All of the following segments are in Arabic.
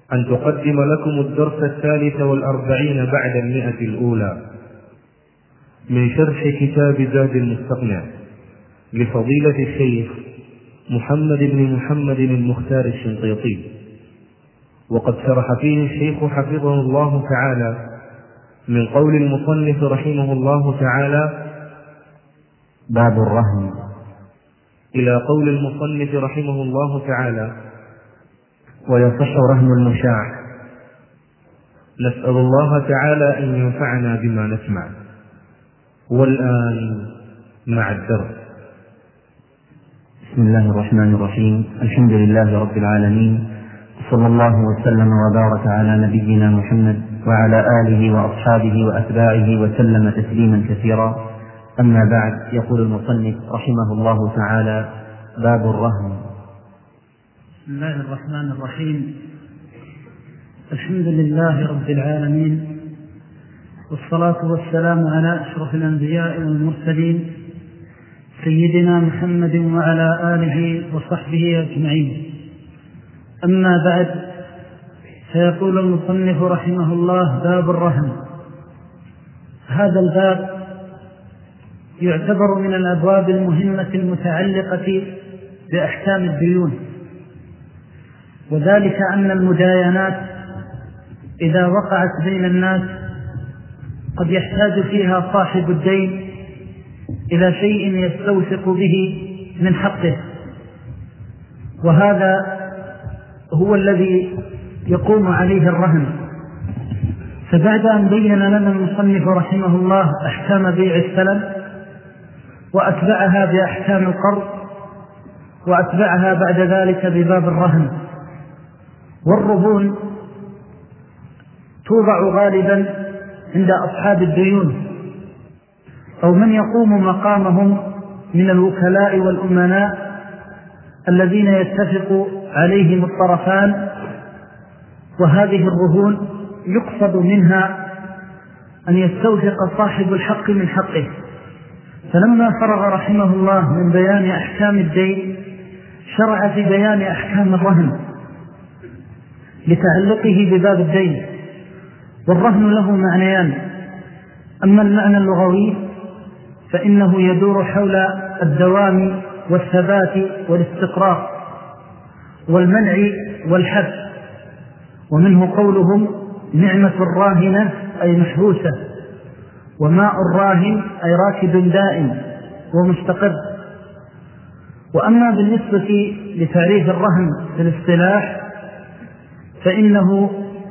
أن تقدم لكم الدرس 43 بعد 100 الأولى من شرح كتاب زاد المستقنع لفضيلة الشيخ محمد بن محمد المختار الشنقيطي، وقد شرح فيه الشيخ حفظه الله تعالى من قول المصنف رحمه الله تعالى باب الرهن، إلى قول المصنف رحمه الله تعالى ويصح رهن المشاع. نسأل الله تعالى أن ينفعنا بما نسمع. والآن مع الدرس. بسم الله الرحمن الرحيم. الحمد لله رب العالمين، صلى الله وسلم وبارك على نبينا محمد وعلى آله وأصحابه وأتباعه وسلم تسليما كثيرا. أما بعد، يقول المصنف رحمه الله تعالى: باب الرهن. بسم الله الرحمن الرحيم. الحمد لله رب العالمين، والصلاة والسلام على أشرف الأنبياء والمرسلين سيدنا محمد وعلى آله وصحبه أجمعين. أما بعد، فيقول المصنف رحمه الله: باب الرهن. هذا الباب يعتبر من الأبواب المهمة المتعلقة بأحكام الديون، وذلك أن المداينات إذا وقعت بين الناس قد يحتاج فيها صاحب الدين إلى شيء يستوثق به من حقه، وهذا هو الذي يقوم عليه الرهن. فبعد أن بين لنا المصنف رحمه الله أحكام بيع السلم، وأتبعها بأحكام القرض، وأتبعها بعد ذلك بباب الرهن. والرهون توضع غالبا عند أصحاب الديون أو من يقوم مقامهم من الوكلاء والأمناء الذين يتفق عليهم الطرفان. وهذه الرهون يقصد منها أن يستوثق صاحب الحق من حقه. فلما فرغ رحمه الله من بيان أحكام الدين، شرع في بيان أحكام الرهن لتعلقه بباب الدين. والرهن له معنيان: أما المعنى اللغوي فإنه يدور حول الدوام والثبات والاستقرار والمنع والحبس، ومنه قولهم نعمة الراهنة أي محبوسة، وماء الراهن أي راكد دائم ومستقر. وأما بالنسبة لتعريف الرهن في الاصطلاح فإنه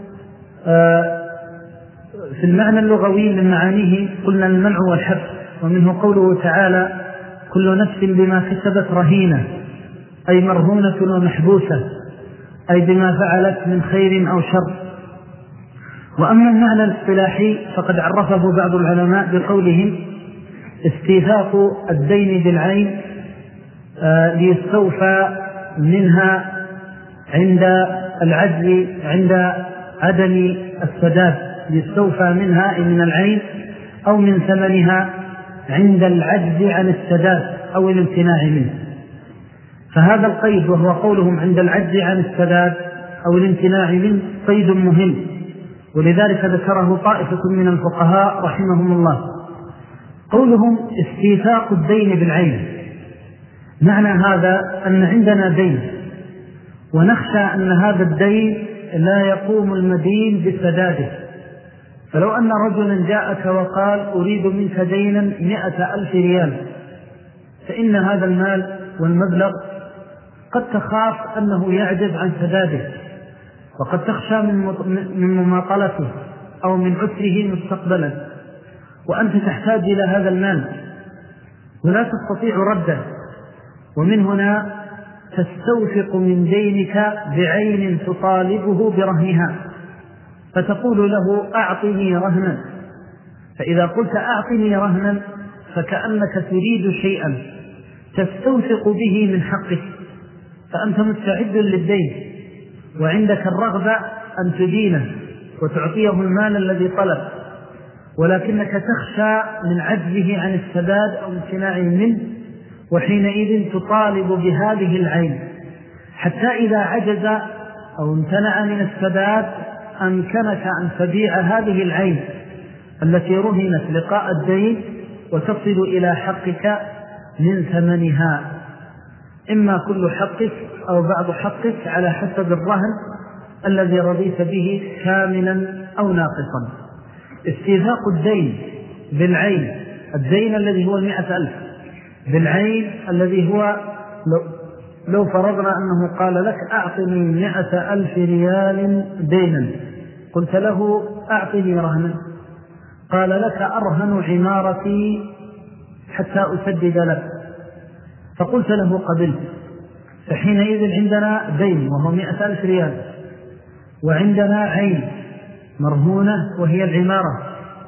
في المعنى اللغوي من معانيه قلنا المنع والحبس، ومنه قوله تعالى كل نفس بما كسبت رهينة أي مرهونة ومحبوسة، أي بما فعلت من خير أو شر. وأما المعنى الاصطلاحي فقد عرفه بعض العلماء بقولهم استيثاق الدين بالعين ليستوفى منها عند العجز، عند عدم السداد، ليستوفى منها من العين أو من ثمنها عند العجز عن السداد أو الامتناع منه. فهذا القيد وهو قولهم عند العجز عن السداد أو الامتناع منه قيد مهم، ولذلك ذكره طائفة من الفقهاء رحمهم الله. قولهم استيثاق الدين بالعين، معنى هذا أن عندنا دين ونخشى أن هذا الدين لا يقوم المدين بسداده. فلو أن رجلا جاءك وقال أريد منك دينا 100,000 ريال، فإن هذا المال والمبلغ قد تخاف أنه يعجز عن سداده، وقد تخشى من مماطلته أو من عسره مستقبلا، وأنت تحتاج إلى هذا المال ولا تستطيع رده، ومن هنا تستوثق من دينك بعين تطالبه برهنها، فتقول له أعطني رهنا. فإذا قلت أعطني رهنا فكأنك تريد شيئا تستوثق به من حقك، فأنت مستعد للدين وعندك الرغبة أن تدينه وتعطيه المال الذي طلب، ولكنك تخشى من عجزه عن السداد أو امتناعه منه، وحينئذ تطالب بهذه العين حتى إذا عجز أو امتنع من السداد أمكنك أن تبيع هذه العين التي رهنت لقاء الدين وتصل إلى حقك من ثمنها، إما كل حقك أو بعض حقك على حسب الرهن الذي رضيت به كاملا أو ناقصا. استيثاق الدين بالعين، الدين الذي هو 100,000 بالعين الذي هو لو فرضنا أنه قال لك أعطني 100,000 ريال دينا، قلت له أعطني رهنا، قال لك أرهن عمارتي حتى أسدد لك، فقلت له قبلت، فحينئذ عندنا دين وهو 100,000 ريال، وعندنا عين مرهونة وهي العمارة،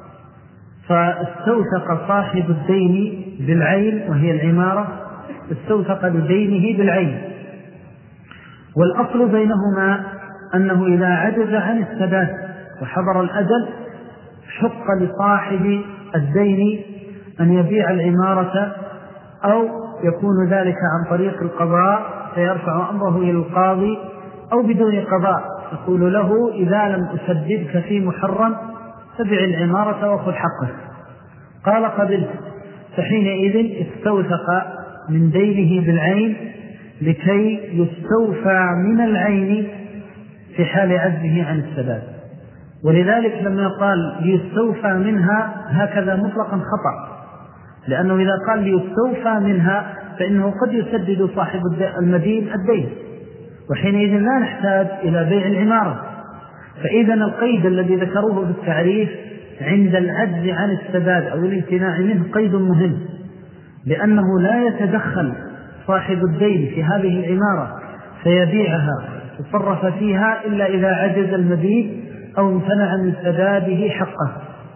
فاستوثق صاحب الدين بالعين وهي العمارة، استوثق لدينه بالعين. والأصل بينهما أنه إذا عجز عن السداد وحضر الأجل حق لصاحب الدين أن يبيع العمارة، أو يكون ذلك عن طريق القضاء فيرفع أمره إلى القاضي، أو بدون قضاء يقول له إذا لم أسددك في محرم فبيع العمارة وخذ حقه، قال قبلت، فحينئذ استوثق من دينه بالعين لكي يستوفى من العين في حال عجزه عن السداد. ولذلك لما قال ليستوفى منها هكذا مطلقا خطأ، لأنه إذا قال ليستوفى منها فإنه قد يسدد صاحب المدين الدين، وحينئذ لا نحتاج إلى بيع العمارة. فإذا القيد الذي ذكروه بالتعريف عند العجز عن السداد أو الامتناع منه قيد مهم، لأنه لا يتدخل صاحب الدين في هذه العمارة فيبيعها وتصرف فيها إلا إذا عجز المدين أو امتنع من سداده حقه.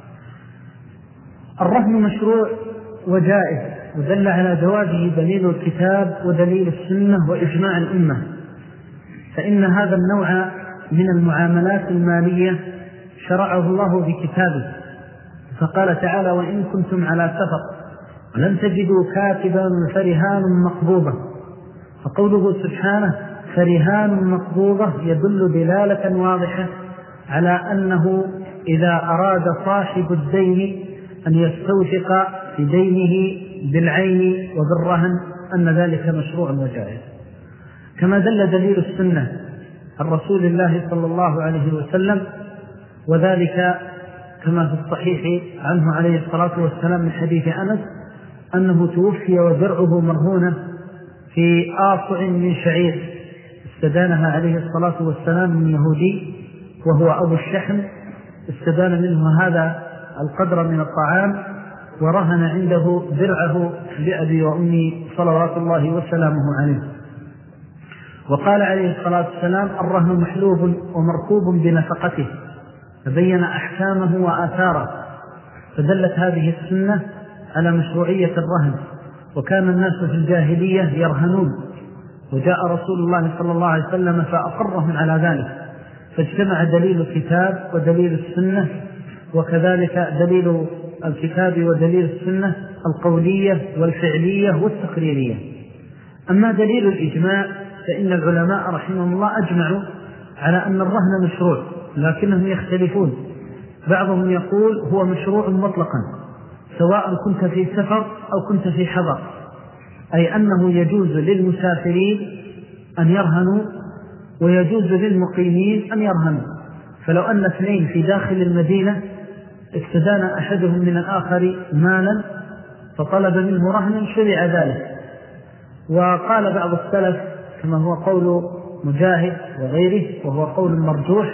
الرهن مشروع وجائز، ودل على جوازه دليل الكتاب ودليل السنة وإجماع الأمة، فإن هذا النوع من المعاملات المالية شرعه الله في كتابه، فقال تعالى وإن كنتم على سفر ولم تجدوا كاتبا فرهان مقبوضة، فقوله سبحانه فرهان مقبوضة يدل دلالة واضحة على أنه إذا أراد صاحب الدين أن يستوثق في دينه بالعين وبالرهن أن ذلك مشروع وجائز. كما دل دليل السنة عن رسول الله صلى الله عليه وسلم، وذلك كما في الصحيح عنه عليه الصلاة والسلام من حديث أنس أنه توفي ودرعه مرهونة في آصع من شعير استدانها عليه الصلاة والسلام من يهودي وهو أبو الشحم، استدان منه هذا القدر من الطعام ورهن عنده درعه لأبي وأمي صلوات الله وسلامه عليه. وقال عليه الصلاة والسلام الرهن محلوب ومركوب بنفقته، فبين أحكامه وآثاره، فدلت هذه السنة على مشروعية الرهن. وكان الناس في الجاهلية يرهنون، وجاء رسول الله صلى الله عليه وسلم فأقرهم على ذلك، فاجتمع دليل الكتاب ودليل السنة، وكذلك دليل الكتاب ودليل السنة القولية والفعلية والتقريرية. أما دليل الإجماع فإن العلماء رحمهم الله أجمعوا على أن الرهن مشروع، لكنهم يختلفون. بعضهم يقول هو مشروع مطلقا سواء كنت في سفر أو كنت في حضر، أي أنه يجوز للمسافرين أن يرهنوا ويجوز للمقيمين أن يرهنوا. فلو أن اثنين في داخل المدينة استدان أحدهم من الآخر مالا فطلب منه رهنا شرع ذلك. وقال بعض السلف كما هو قول مجاهد وغيره وهو قول مرجوح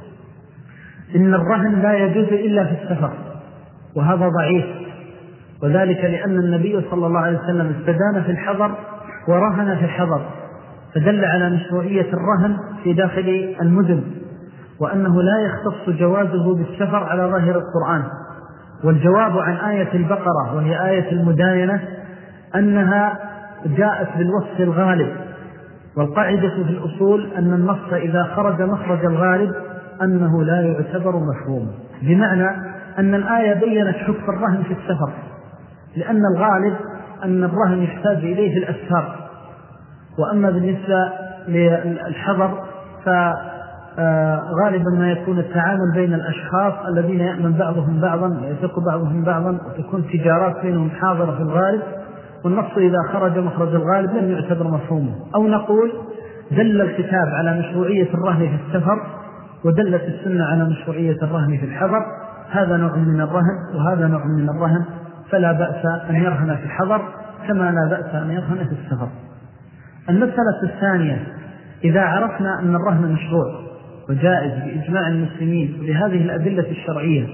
إن الرهن لا يجوز إلا في السفر، وهذا ضعيف، وذلك لأن النبي صلى الله عليه وسلم استدان في الحضر ورهن في الحضر، فدل على مشروعية الرهن في داخل المدن، وأنه لا يختص جوازه بالسفر على ظاهر القرآن. والجواب عن آية البقرة وهي آية المداينة أنها جاءت بالوصف الغالب، والقاعدة في الأصول أن النص إذا خرج مخرج الغالب أنه لا يعتبر مفهوم، بمعنى أن الآية بيّنت حكم الرهن في السفر، لأن الغالب أن الرهن يحتاج إليه الأسفار، وأما بالنسبة للحضر فغالبا ما يكون التعامل بين الأشخاص الذين يأمن بعضهم بعضا ويثق بعضهم بعضا، وتكون تجارات بينهم حاضرة في الغالب، والنص إذا خرج مخرج الغالب لم يعتبر مفهومه. أو نقول دل الكتاب على مشروعية الرهن في السفر، ودلت السنة على مشروعية الرهن في الحضر، هذا نوع من الرهن وهذا نوع من الرهن، فلا بأس أن يرهن في الحضر كما لا بأس أن يرهن في السفر. المسألة الثانية، إذا عرفنا أن الرهن مشروع وجائز بإجماع المسلمين بهذه الأدلة الشرعية،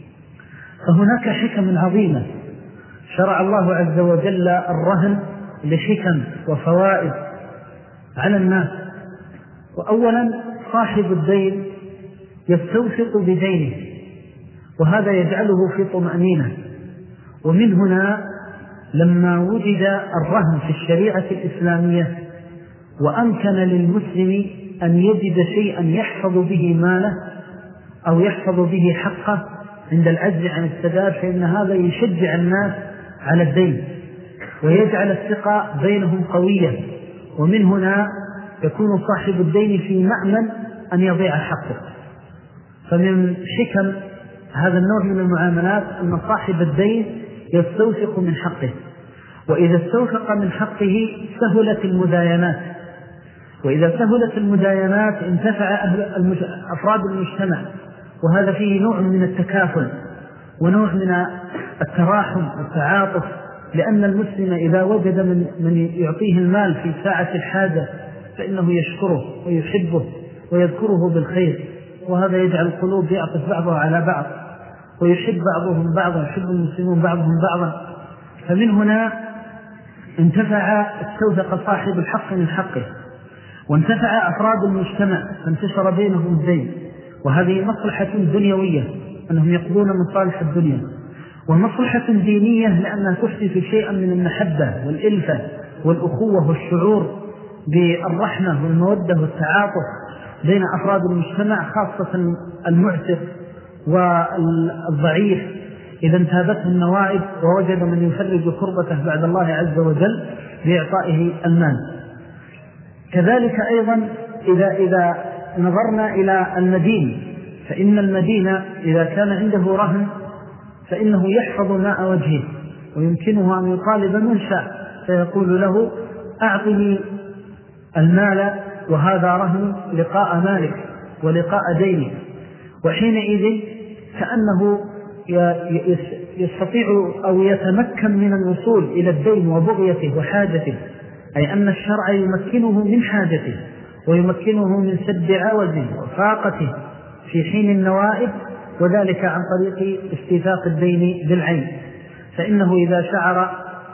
فهناك حكم عظيمة شرع الله عز وجل الرهن لحكم وفوائد على الناس. وأولا صاحب الدين يستوثق بدينه، وهذا يجعله في طمأنينة. ومن هنا لما وجد الرهن في الشريعة الإسلامية وأمكن للمسلم أن يجد شيئا يحفظ به ماله أو يحفظ به حقه عند العجز عن السداد، فإن هذا يشجع الناس على الدين ويجعل الثقة بينهم قوية. ومن هنا يكون صاحب الدين في مأمن أن يضيع حقه. فمن حكم هذا النوع من المعاملات أن صاحب الدين يستوثق من حقه، وإذا استوثق من حقه سهلت المداينات، وإذا سهلت المداينات انتفع أفراد المجتمع، وهذا فيه نوع من التكافل ونوع من التراحم والتعاطف، لأن المسلم إذا وجد من يعطيه المال في ساعة الحاجة فإنه يشكره ويحبه ويذكره بالخير، وهذا يجعل القلوب يعطف بعضها على بعض ويحب بعضهم بعضا، يحب المسلمون بعضهم بعضا. فمن هنا انتفع استوثق صاحب الحق من حقه، وانتفع أفراد المجتمع فانتشر بينهم الدين، وهذه مصلحة دنيوية أنهم يقضون مصالح الدنيا، ومصلحة دينية لأنها تحدث شيئا من المحبة والإلفة والأخوة والشعور بالرحمة والمودة والتعاطف بين أفراد المجتمع، خاصة المعسر والضعيف إذا انتابته النوائب ووجد من يفرج كربته بعد الله عز وجل بإعطائه المال. كذلك أيضا إذا نظرنا إلى المدين، فإن المدين إذا كان عنده رهن فإنه يحفظ ماء وجهه، ويمكنه أن يطالب من شاء فيقول له أعطني المال وهذا رهن لقاء مالك ولقاء دينك، وحينئذ كأنه يستطيع أو يتمكن من الوصول إلى الدين وبغيته وحاجته، أي أن الشرع يمكنه من حاجته ويمكنه من سد عوزه وفاقته في حين النوائب، وذلك عن طريق استيثاق الدين بالعين. فإنه إذا شعر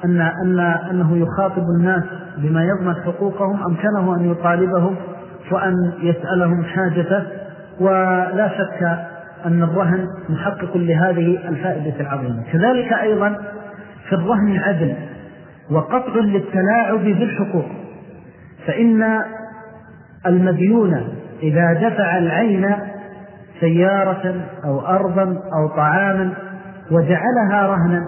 أنه يخاطب الناس بما يضمن حقوقهم أمكنه أن يطالبهم وأن يسألهم حاجته. ولا شك أن الرهن محقق لهذه الفائدة العظيمة. كذلك أيضا في الرهن عدل وقطع للتلاعب بالحقوق، فإن المديون إذا دفع العين سيارة أو أرضا أو طعاما وجعلها رهنا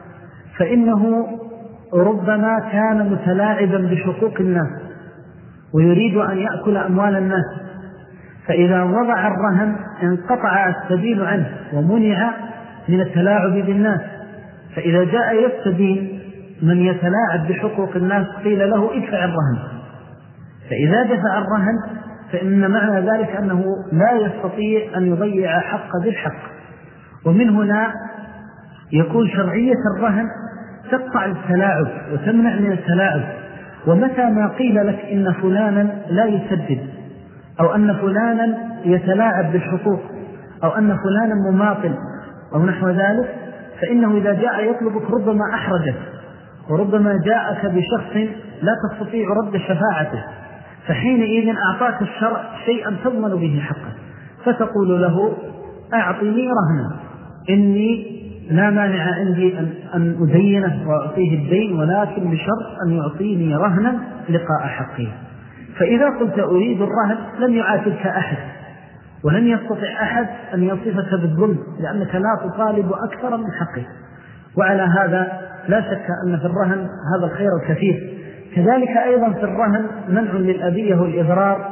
فإنه ربما كان متلاعبا بحقوق الناس ويريد أن يأكل أموال الناس، فإذا وضع الرهن انقطع السبيل عنه ومنع من التلاعب بالناس. فإذا جاء يستدين من يتلاعب بحقوق الناس قيل له ادفع الرهن، فإذا دفع الرهن فإن معنى ذلك أنه لا يستطيع أن يضيع حق ذي الحق. ومن هنا يكون شرعية الرهن تقطع التلاعب وتمنع من التلاعب. ومتى ما قيل لك إن فلانا لا يسدد أو أن فلانا يتلاعب بالحقوق أو أن فلانا مماطل أو نحو ذلك، فإنه إذا جاء يطلبك ربما أحرجك، وربما جاءك بشخص لا تستطيع رد شفاعته، فحينئذ أعطاك الشرع شيئا تضمن به حقه، فتقول له أعطني رهنا، إني لا مانع عندي أن أدينه وأعطيه الدين، ولكن بشرط أن يعطيني رهنا لقاء حقه. فإذا قلت أريد الرهن لم يعاتبك أحد، ولن يستطيع أحد أن يصفك بالظلم، لأنك لا تطالب أكثر من حقه. وعلى هذا لا شك أن في الرهن هذا الخير الكثير. كذلك أيضا في الرهن منع للأذية والإضرار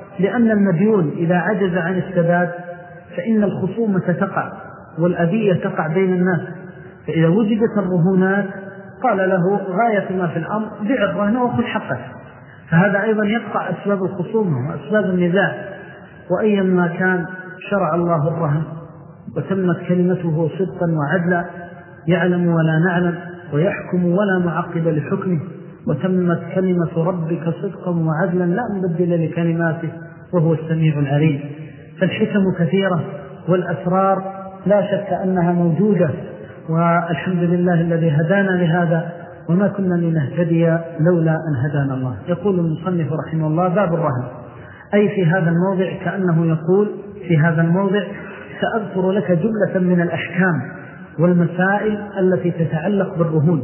لأن المديون إذا عجز عن السداد فإن الخصومة تقع والأذية تقع بين الناس. فإذا وجدت الرهونات قال له غاية ما في الأمر بيع الرهن وخذ حقه، فهذا أيضا يقطع أسباب الخصومة وأسباب النزاع. وأيما كان شرع الله الرهن وتمت كلمته صدقا وعدلا، يعلم ولا نعلم ويحكم ولا معقب لحكمه، وتمت كلمة ربك صدقا وعدلا لا مبدل لكلماته وهو السميع العليم. فالحكم كثيرة والأسرار لا شك أنها موجودة، والحمد لله الذي هدانا لهذا وما كنا لنهتدي لولا أن هدانا الله. يقول المصنف رحمه الله: باب الرهن، أي في هذا الموضع كأنه يقول في هذا الموضع سأذكر لك جملة من الأحكام والمسائل التي تتعلق بالرهون،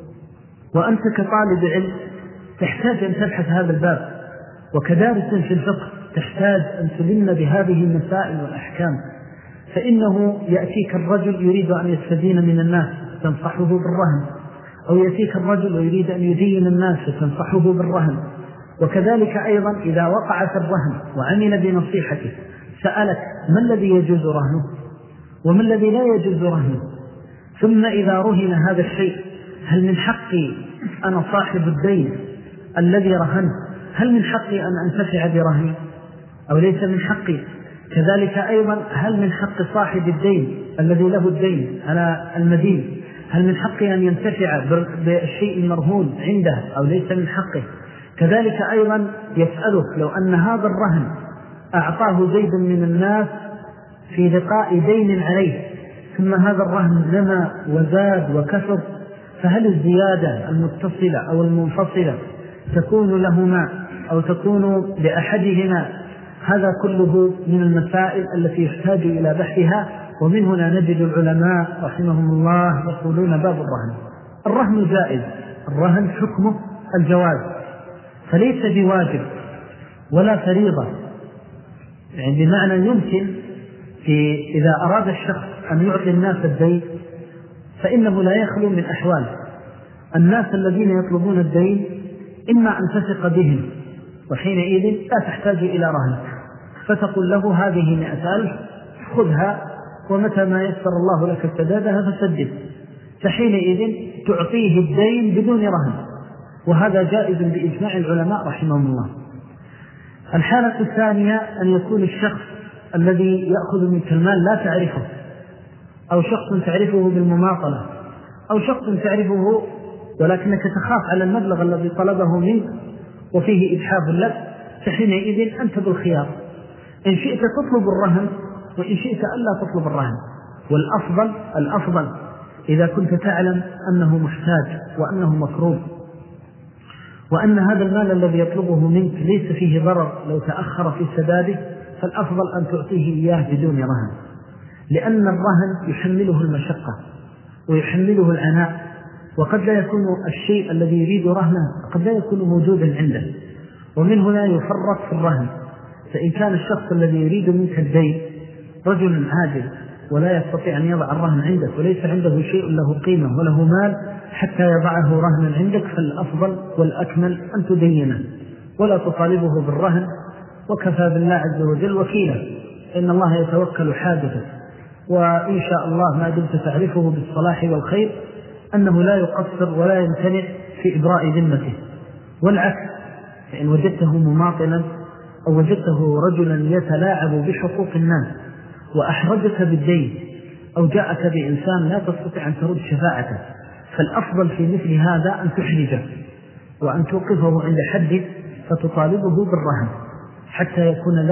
وأنت كطالب علم تحتاج أن تبحث هذا الباب، وكدارس في الفقه تحتاج أن تلم بهذه المسائل والأحكام. فإنه يأتيك الرجل يريد أن يستدين من الناس تنصحه بالرهن، أو يأتيك الرجل ويريد أن يدين الناس تنصحه بالرهن. وكذلك أيضا إذا وقع في الرهن وعمل بنصيحته سألك ما الذي يجوز رهنه وما الذي لا يجوز رهنه. ثم إذا رهن هذا الشيء هل من حقي أنا صاحب الدين الذي رهنه هل من حقي أن أنتفع برهني أو ليس من حقي؟ كذلك أيضا هل من حق صاحب الدين الذي له الدين على المدين هل من حقي أن ينتفع بالشيء المرهون عنده أو ليس من حقه؟ كذلك أيضا يسألك لو أن هذا الرهن أعطاه زيد من الناس في لقاء دين عليه، ثم هذا الرهن لما وزاد وكثر، فهل الزيادة المتصلة أو المنفصلة تكون لهما أو تكون لأحدهما؟ هذا كله من المسائل التي يحتاج إلى بحثها. ومن هنا نجد العلماء رحمهم الله يقولون باب الرهن. الرهن جائز، الرهن حكمه الجواز، فليس بواجب ولا فريضة، يعني بمعنى يمكن إذا أراد الشخص أن يعطي الناس الدين فإنه لا يخلو من أحوال. الناس الذين يطلبون الدين إما أن تثق بهم وحينئذ لا تحتاج إلى رهن، فتقول له هذه 100,000 خذها ومتى ما يسر الله لك السدادها فسدد، فحينئذ تعطيه الدين بدون رهن، وهذا جائز بإجماع العلماء رحمهم الله. الحالة الثانية أن يكون الشخص الذي يأخذ منك المال لا تعرفه، أو شخص تعرفه بالمماطلة، أو شخص تعرفه ولكنك تخاف على المبلغ الذي طلبه منك وفيه إجحاف لك، فحينئذ أنت بالخيار، إن شئت تطلب الرهن وإن شئت ألا تطلب الرهن. والأفضل إذا كنت تعلم أنه محتاج وأنه مكروب وأن هذا المال الذي يطلبه منك ليس فيه ضرر لو تأخر في سداده، فالأفضل أن تعطيه إياه بدون رهن، لأن الرهن يحمله المشقة ويحمله العناء، وقد لا يكون الشيء الذي يريد رهنه قد لا يكون موجودا عنده. ومن هنا يفرق في الرهن. فإن كان الشخص الذي يريد منك الدين رجل عاجز ولا يستطيع أن يضع الرهن عندك وليس عنده شيء له قيمة وله مال حتى يضعه رهنا عندك، فالأفضل والأكمل أن تدينه ولا تطالبه بالرهن، وكفى بالله عز وجل وكيلا، إن الله يتوكل حاجته، وإن شاء الله ما دمت تعرفه بالصلاح والخير أنه لا يقصر ولا يمتنع في إبراء ذمته. والعكس، فإن وجدته مماطلا أو وجدته رجلا يتلاعب بحقوق الناس وأحرجك بالدين أو جاءك بإنسان لا تستطيع أن ترد شفاعته، فالأفضل في مثل هذا أن تحرجه وأن توقفه عند حد فتطالبه بالرهن حتى يكون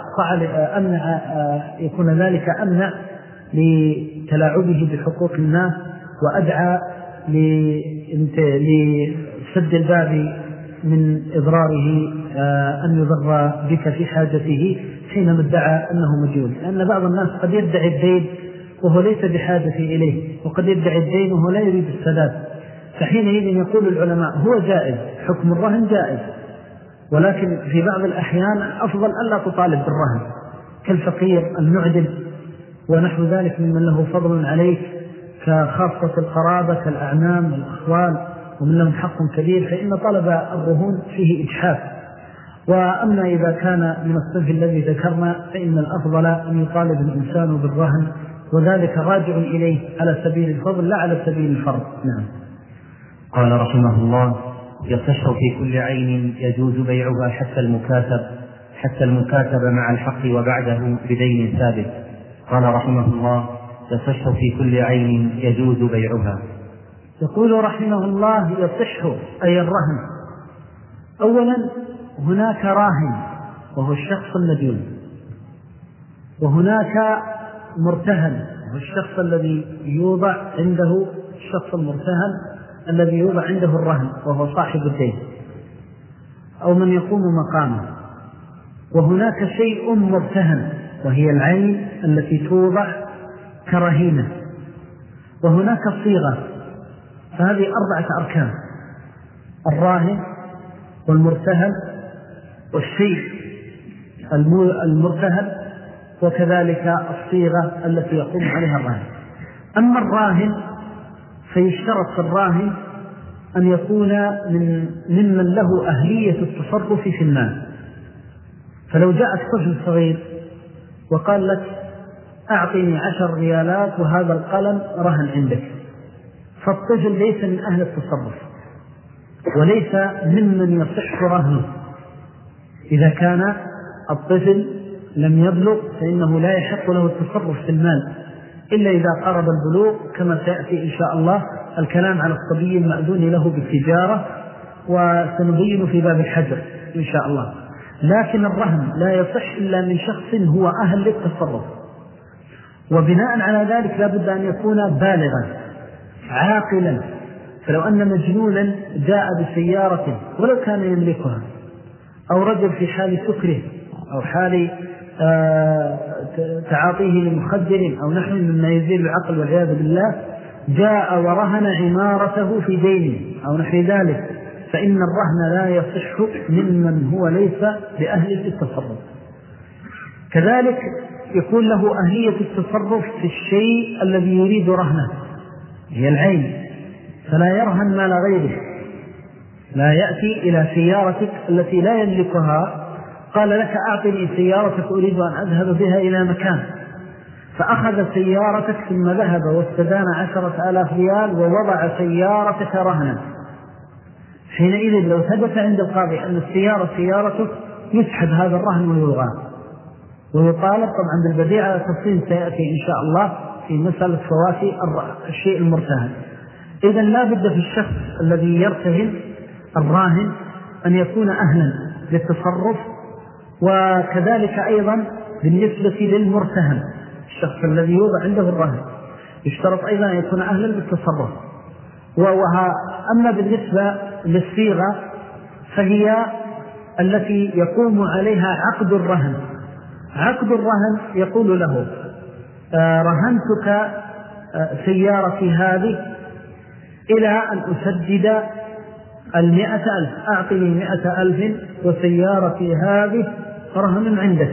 ذلك أمنع لتلاعبه بحقوق الناس وأدعى لسد الباب من إضراره أن يضر بك في حاجته حينما ادعى أنه مجهول. لأن بعض الناس قد يدعي الدين وهو ليس بحاجة إليه، وقد يدعي الدين وهو لا يريد السداد، فحينئذ يقول العلماء هو جائز، حكم الرهن جائز، ولكن في بعض الأحيان أفضل ألا تطالب بالرهن كالفقير المعدل ونحو ذلك ممن له فضل عليك، كخاصة القرابة كالأعمام والأخوال ومن لهم حق كبير، فإن طلب الرهون فيه إجحاف. وأما إذا كان من الصنف الذي ذكرنا فإن الأفضل أن يطالب الإنسان بالرهن، وذلك راجع إليه على سبيل الفضل لا على سبيل الفرض. نعم. قال رحمه الله: يصح في كل عين يجوز بيعها حتى المكاتب مع الحق وبعده بدين ثابت. قال رحمه الله: يصح في كل عين يجوز بيعها. يقول رحمه الله: يصح أي الرهن. أولا هناك راهن وهو الشخص المدين، وهناك مرتهن وهو الشخص الذي يوضع عنده الشخص المرتهن الذي يوضع عنده الرهن وهو صاحب الدين أو من يقوم مقامه. وهناك شيء مرتهن وهي العين التي توضع كرهينة. وهناك صيغة. فهذه 4 أركان: الراهن والمرتهن والشيء المرتهن وكذلك الصيغة التي يقوم عليها الراهن. أما الراهن فيشترط في الراهن أن يكون ممن له أهلية التصرف في المال. فلو جاءك طفل صغير وقال لك: أعطيني 10 ريالات وهذا القلم رهن عندك، فالطفل ليس من أهل التصرف وليس ممن يصح رهنه. إذا كان الطفل لم يبلغ فإنه لا يحق له التصرف في المال إلا إذا قرب البلوغ، كما سيأتي إن شاء الله الكلام على الصبي المأذون له بالتجارة، وسنبين في باب الحجر إن شاء الله. لكن الرهن لا يصح إلا من شخص هو أهل للتصرف، وبناء على ذلك لا بد أن يكون بالغا عاقلا. فلو أن مجنونا جاء بسيارة ولو كان يملكها، أو رجل في حال سكره أو حال تعاطيه لمخدر أو نحو مما يزيل العقل والعياذ بالله، جاء ورهن عمارته في دينه أو نحو ذلك، فإن الرهن لا يصح ممن هو ليس بأهل التصرف. كذلك يكون له أهلية التصرف في الشيء الذي يريد رهنه، هي العين، فلا يرهن مال غيره. لا يأتي إلى سيارتك التي لا يملكها قال لك: أعطني سيارتك أريد أن أذهب بها إلى مكان، فأخذ سيارتك ثم ذهب واستدان 10,000 ريال ووضع سيارتك رهنا. حينئذ لو ثبت عند القاضي أن السيارة سيارتك يسحب هذا الرهن ويلغى، ويطالب طبعا بالبديع على تفصيل سيأتي إن شاء الله في مسألة فواتي الشيء المرتهن. إذن لا بد في الشخص الذي يرتهن الراهن أن يكون أهلا للتصرف، وكذلك أيضا بالنسبة للمرتهن الشخص الذي يوضع عنده الرهن يشترط أيضا أن يكون أهلا للتصرف. أما بالنسبة للصيغة فهي التي يقوم عليها عقد الرهن. عقد الرهن يقول له: رهنتك سيارتي هذه إلى أن أسدد 100,000، أعطني 100,000 وسيارتي هذه رهن عندك،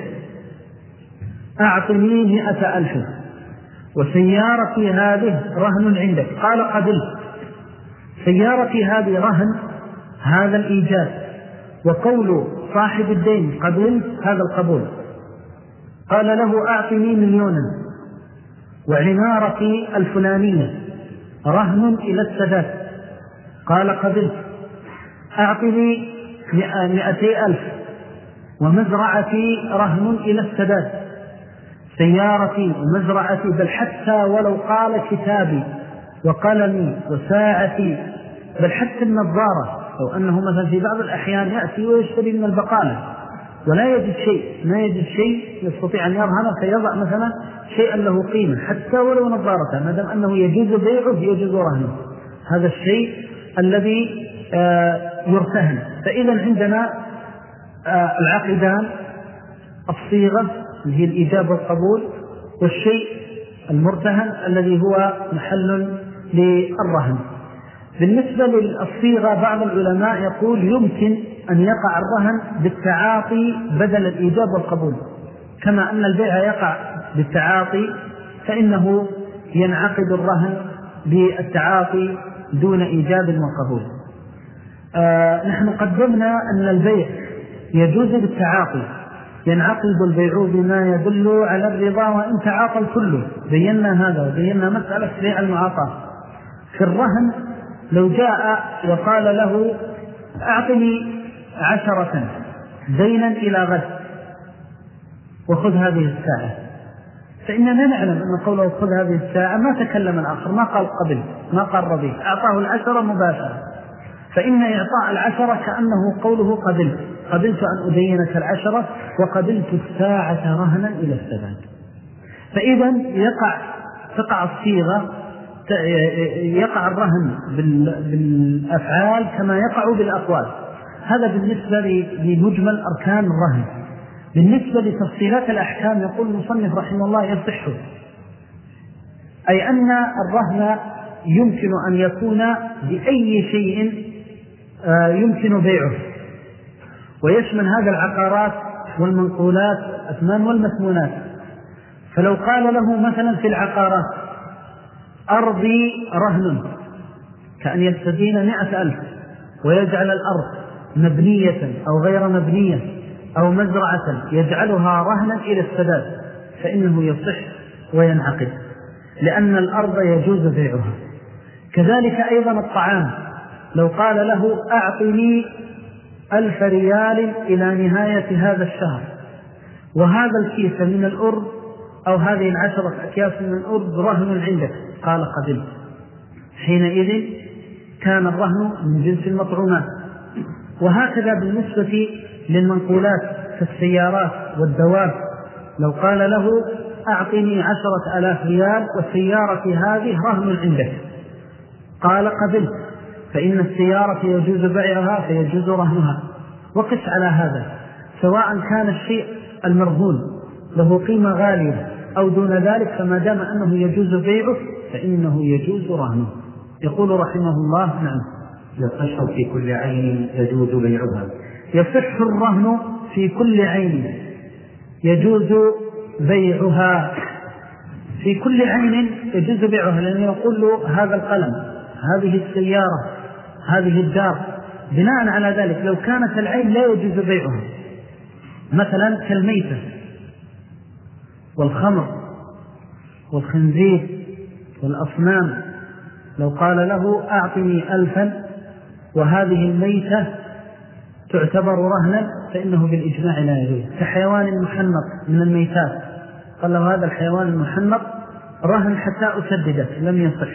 أعطني 100,000 وسيارتي هذه رهن عندك. قال: قبلت. سيارتي هذه رهن، هذا الإيجاب، وقول صاحب الدين قبلت هذا القبول. قال له: أعطني 1,000,000 وعمارتي الفلانية رهن إلى السداد. قال: قبلت. أعطني 200,000 ومزرعتي رهن إلى السداد. سيارتي ومزرعتي، بل حتى ولو قال كتابي وقلمي وساعتي، بل حتى النظارة، لو أنه مثلا في بعض الأحيان يأتي ويشتري من البقالة ولا يجد شيء، ما يجد شيء يستطيع أن يرهن، فيضع مثلا شيئا له قيمة حتى ولو نظارته، ما دام أنه يجوز بيعه يجوز رهنه. هذا الشيء الذي يرتهن. فإذا عندنا العقدان: الصيغة اللي هي الإيجاب والقبول، والشيء المرتهن الذي هو محل للرهن. بالنسبة للصيغة بعض العلماء يقول يمكن أن يقع الرهن بالتعاطي بدل الإيجاب والقبول، كما أن البيع يقع بالتعاطي فإنه ينعقد الرهن بالتعاطي دون إيجاب وقبول. نحن قدمنا أن البيع يجوز بالتعاطي، ينعقد البيع بما يدل على الرضا وإن تعاطى الكل. بينا هذا وبينا مسألة بيع المعاطاة. في الرهن لو جاء وقال له أعطني 10 دينا إلى غد وخذ هذه الساعة، فإننا نعلم أن قوله خذ هذه الساعة ما تكلم الآخر، ما قال قبل، ما قال رضي، أعطاه 10 مباشرة، فإن إعطاء 10 كأنه قوله قبلت أن أدينك 10 وقبلت الساعة رهنا إلى السداد. فإذا تقع الصيغة، يقع الرهن بالأفعال كما يقع بالأقوال. هذا بالنسبة لمجمل أركان الرهن. بالنسبة لتفصيلات الأحكام يقول المصنف رحمه الله يصح، أي أن الرهن يمكن أن يكون بأي شيء يمكن بيعه، ويشمل هذا العقارات والمنقولات الأثمان والمثمونات. فلو قال له مثلا في العقارات أرضي رهن، كأن يستدين 100,000 ويجعل الأرض مبنية أو غير مبنية أو مزرعة يجعلها رهنا إلى السداد، فإنه يصح وينعقد، لأن الأرض يجوز بيعها. كذلك أيضا الطعام، لو قال له أعطني 1000 ريال إلى نهاية هذا الشهر، وهذا الكيس من الأرض أو هذه 10 أكياس من الأرض رهن عندك، قال قبل، حينئذ كان الرهن من جنس المطعومات. وهكذا بالنسبة للمنقولات كالسيارات والدواب، لو قال له أعطني 10,000 ريال والسيارة هذه رهن عندك، قال قبلت، فإن السيارة يجوز بيعها فيجوز رهنها. وقس على هذا، سواء كان الشيء المرهون له قيمة غالية أو دون ذلك، فما دام أنه يجوز بيعه فإنه يجوز رهنه. يقول رحمه الله نعم يصح في كل عين يجوز بيعها. يصح الرهن في كل عين يجوز بيعها، في كل عين يجوز بيعها، لأنه يقول له هذا القلم، هذه السيارة، هذه الدار. بناء على ذلك لو كانت العين لا يجوز بيعها، مثلا كالميتة والخمر والخنزير والأصنام، لو قال له أعطني 1000 وهذه الميتة تعتبر رهنا، فإنه بالإجماع لا يجوز. كحيوان محنط من الميتات، قال له هذا الحيوان المحنط رهن حتى أسددت، لم يصح،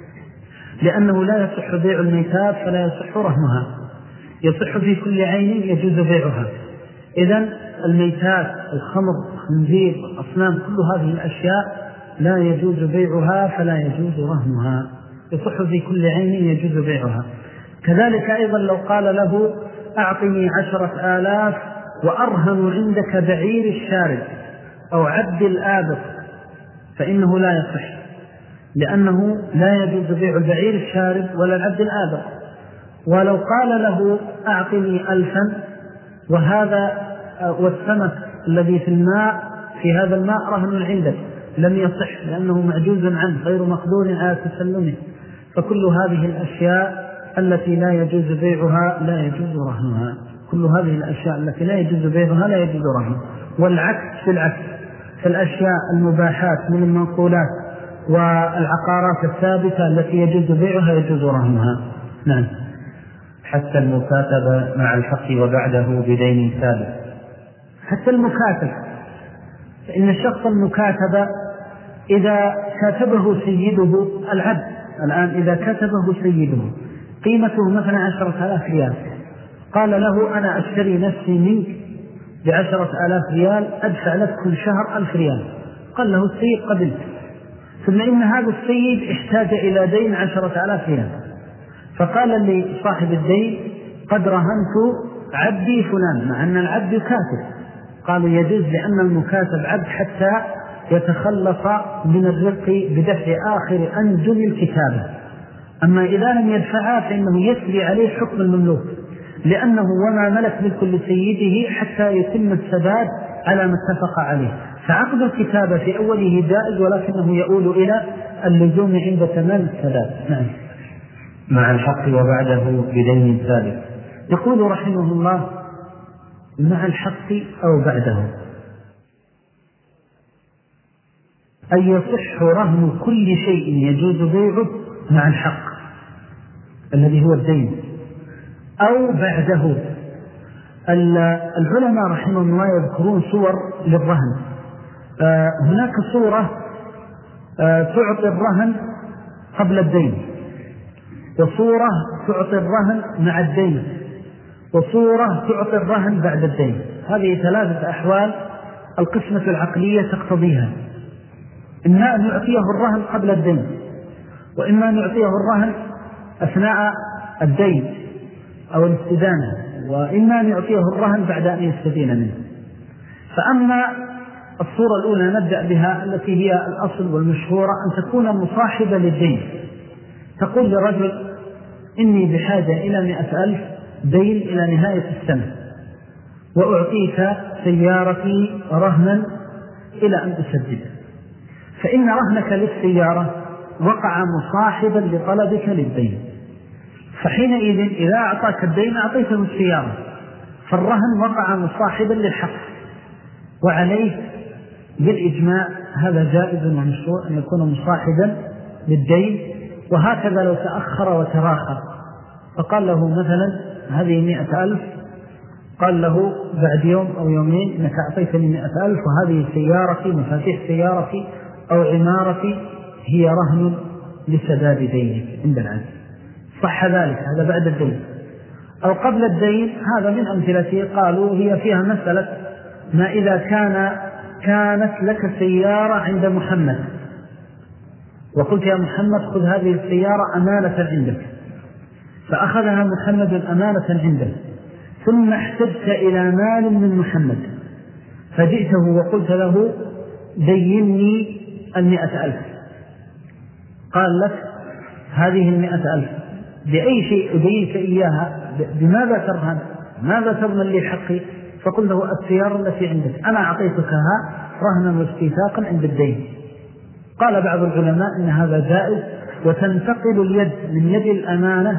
لأنه لا يصح بيع الميتات فلا يصح رهنها. يصح في كل عين يجوز بيعها. إذن الميتات، الخمر، الخنزير، الأصنام، كل هذه الأشياء لا يجوز بيعها فلا يجوز رهنها. يصح في كل عين يجوز بيعها. كذلك أيضا لو قال له أعطني 10,000 وأرهن عندك بعير الشارد أو عبد الآبق، فإنه لا يصح، لأنه لا يجوز بيع البعير الشارد ولا العبد الآبق. ولو قال له أعطني 1000 وهذا والسمك الذي في الماء، في هذا الماء رهن عندك، لم يصح، لأنه معجوز عنه غير مقدور على تسلمه. فكل هذه الأشياء التي لا يجوز بيعها لا يجوز رهنها. كل هذه الأشياء التي لا يجوز بيعها لا يجوز رهنها. والعكس بالعكس، فالأشياء المباحات من المنقولات والعقارات الثابتة التي يجوز بيعها يجوز رهنها. نعم. حتى المكاتبة مع الحق وبعده بدين ثابت. حتى المكاتب، فإن الشخص المكاتبة إذا كاتبه سيده العبد، الآن إذا كاتبه سيده قيمته مثلا 10,000 ريال، قال له أنا أشتري نفسي منك ب10,000 ريال، أدفع لك كل شهر 1000 ريال، قال له السيد قبلت، ثم إن هذا السيد احتاج إلى دين 10,000 ريال، فقال لصاحب الدين قد رهنت عبدي فلان، مع أن العبد كاتب، قالوا يجوز لأن المكاتب عبد حتى يتخلص من الرق بدفع آخر أنجم الكتابة. أما إذا لم يدفعها فإنه يسري عليه حكم المملوك، لأنه وما ملك ملك لسيده حتى يتم السداد على ما اتفق عليه. فعقد الكتابة في أوله جائز، ولكنه يؤول إلى اللزوم عند تمام السداد. نعم. مع الحق وبعده بدين ثابت. يقول رحمه الله مع الحق أو بعده، أي يصح رهن كل شيء يجوز بيعه مع الحق الذي هو الدين أو بعده. العلماء رحمهم الله يذكرون صور للرهن. هناك صورة تعطي الرهن قبل الدين، وصورة تعطي الرهن مع الدين، وصورة تعطي الرهن بعد الدين. هذه ثلاثة أحوال القسمة العقلية تقتضيها، إما أن يعطيه الرهن قبل الدين، وإما أن يعطيه الرهن أثناء الدين أو الاستدانة، وإما أن يعطيه الرهن بعد أن يستدين منه. فأما الصورة الأولى نبدأ بها التي هي الأصل والمشهورة، أن تكون مصاحبة للدين. تقول لرجل إني بحاجة إلى 100,000 دين إلى نهاية السنة، وأعطيك سيارتي رهنا إلى أن تسدد، فإن رهنك للسيارة وقع مصاحبا لطلبك للدين، فحينئذ إذا أعطاك الدين أعطيته السيارة، فالرهن وقع مصاحبا للحق، وعليه بالإجماع هذا جائز ومشروع أن يكون مصاحبا للدين. وهكذا لو تأخر وتراخى فقال له مثلا هذه 100,000، قال له بعد يوم أو يومين إنك أعطيتني 100,000 وهذه سيارتي، مفاتيح سيارتي أو عمارتي هي رهن لسداد دينك عند العزم، صح ذلك؟ هذا بعد الدين. أو قبل الدين، هذا من أمثلته. قالوا هي فيها مسألة ما إذا كانت لك سيارة عند محمد، وقلت يا محمد خذ هذه السيارة أمانة عندك، فأخذها محمد أمانة عنده، ثم احتجت إلى مال من محمد فجئته وقلت له ديني 100,000، قال لك هذه 100,000 بأي شيء أدينك إياها؟ بماذا ترهن؟ ماذا تضمن لي حقي؟ فقل له السيارة التي عندك أنا أعطيتكها رهنا واستيثاقا عند الدين. قال بعض العلماء إن هذا جائز، وتنتقل اليد من يد الأمانة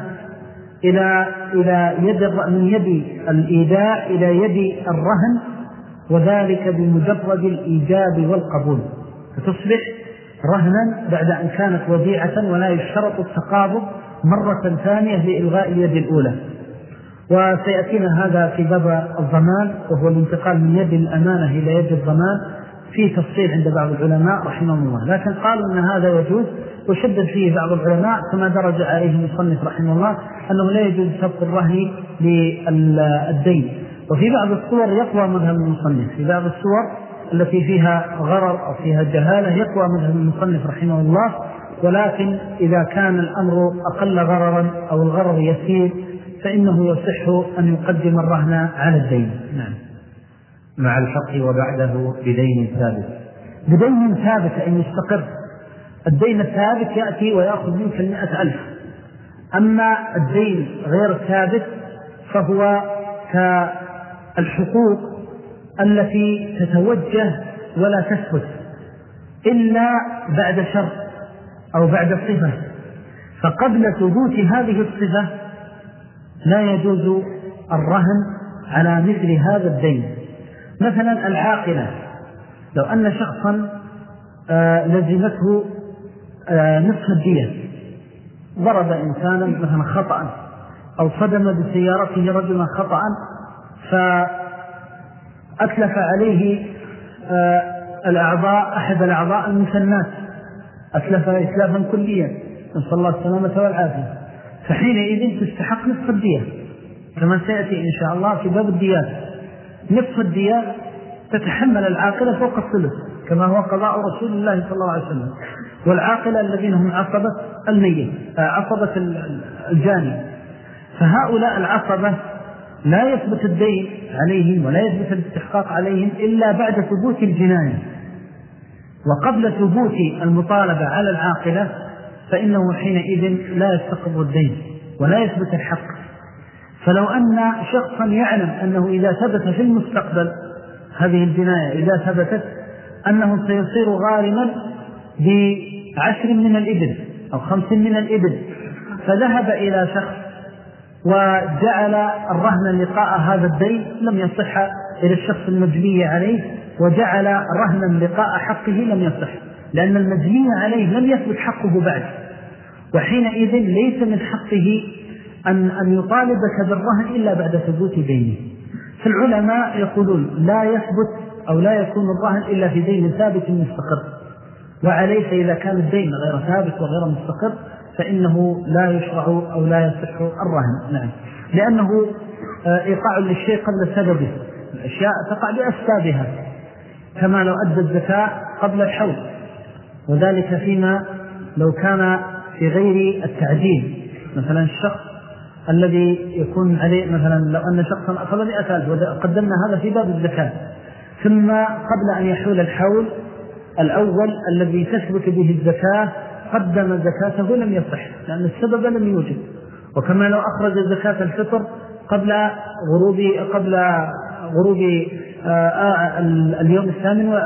من يد الإيداع إلى يد الرهن، وذلك بمجرد الإيجاب والقبول، فتصبح رهنا بعد أن كانت وديعة، ولا يشترط التقابض مرة ثانية لإلغاء اليد الأولى. وسيأتينا هذا في باب الضمان، وهو الانتقال من يد الأمانة إلى يد الضمان، في تفصيل عند بعض العلماء رحمهم الله، لكن قالوا أن هذا يجوز، وشدد فيه بعض العلماء كما درج عليه المصنف رحمه الله أنه لا يجوز سبق الرهن للدين. وفي بعض الصور يقوى مذهب المصنف، في بعض الصور التي فيها غرر أو فيها جهالة يقوى مذهب المصنف رحمه الله، ولكن إذا كان الأمر أقل غررا أو الغرر يسير فإنه يصح أن يقدم الرهن على الدين. نعم. مع الحق وبعده بدين ثابت. بدين ثابت أي مستقر. الدين الثابت يأتي ويأخذ منك 100,000، أما الدين غير الثابت فهو كالحقوق التي تتوجه ولا تثبت إلا بعد شرط أو بعد صفة، فقبل ثبوت هذه الصفة لا يجوز الرهن على مثل هذا الدين. مثلا العاقلة، لو أن شخصا لزمته نصف الدية، ضرب إنسانا مثلا خطأ أو صدم بسيارته رجلا خطأ فأتلف عليه أحد الأعضاء المثنات، أتلف إتلافا كليا، نسأل الله السلامة والعافية، فحينئذ تستحق نصف الدية كما سيأتي إن شاء الله في باب الديات. نصف الديات تتحمل العاقلة فوق الثلث كما هو قضاء رسول الله صلى الله عليه وسلم. والعاقلة الذين هم عصبة الميت، عصبة الجاني، فهؤلاء العصبة لا يثبت الدين عليهم ولا يثبت الاستحقاق عليهم إلا بعد ثبوت الجناية، وقبل ثبوت المطالبة على العاقلة فإنه حينئذ لا يستقر الدين ولا يثبت الحق. فلو أن شخصا يعلم أنه إذا ثبت في المستقبل هذه الجناية، إذا ثبتت أنه سيصير غارما ب10 من الإبل أو 5 من الإبل، فذهب إلى شخص وجعل الرهن لقاء هذا الدين لم يصح إلى الشخص المجني عليه، وجعل رهنا لقاء حقه لم يصح، لأن المجني عليه لم يثبت حقه بعد، وحينئذ ليس من حقه أن يطالبك بالرهن إلا بعد ثبوت دينه. فالعلماء يقولون لا يثبت أو لا يكون الرهن إلا في دين ثابت مستقر، وعليه إذا كان الدين غير ثابت وغير مستقر فإنه لا يشرع أو لا يصح الرهن. نعم، لأنه إيقاع للشيء قبل سببه، الأشياء تقع بأسبابها، كما لو أدى الزكاة قبل الحول، وذلك فيما لو كان في غير التعجيل. مثلا الشخص الذي يكون عليه، مثلا لو أن شخصا أخذ 100,000 وقدمنا هذا في باب الزكاة، ثم قبل أن يحول الحول الأول الذي تثبت به الزكاة قدم زكاته لم يصح، لأن السبب لم يوجد. وكما لو أخرج زكاة الفطر قبل غروب اليوم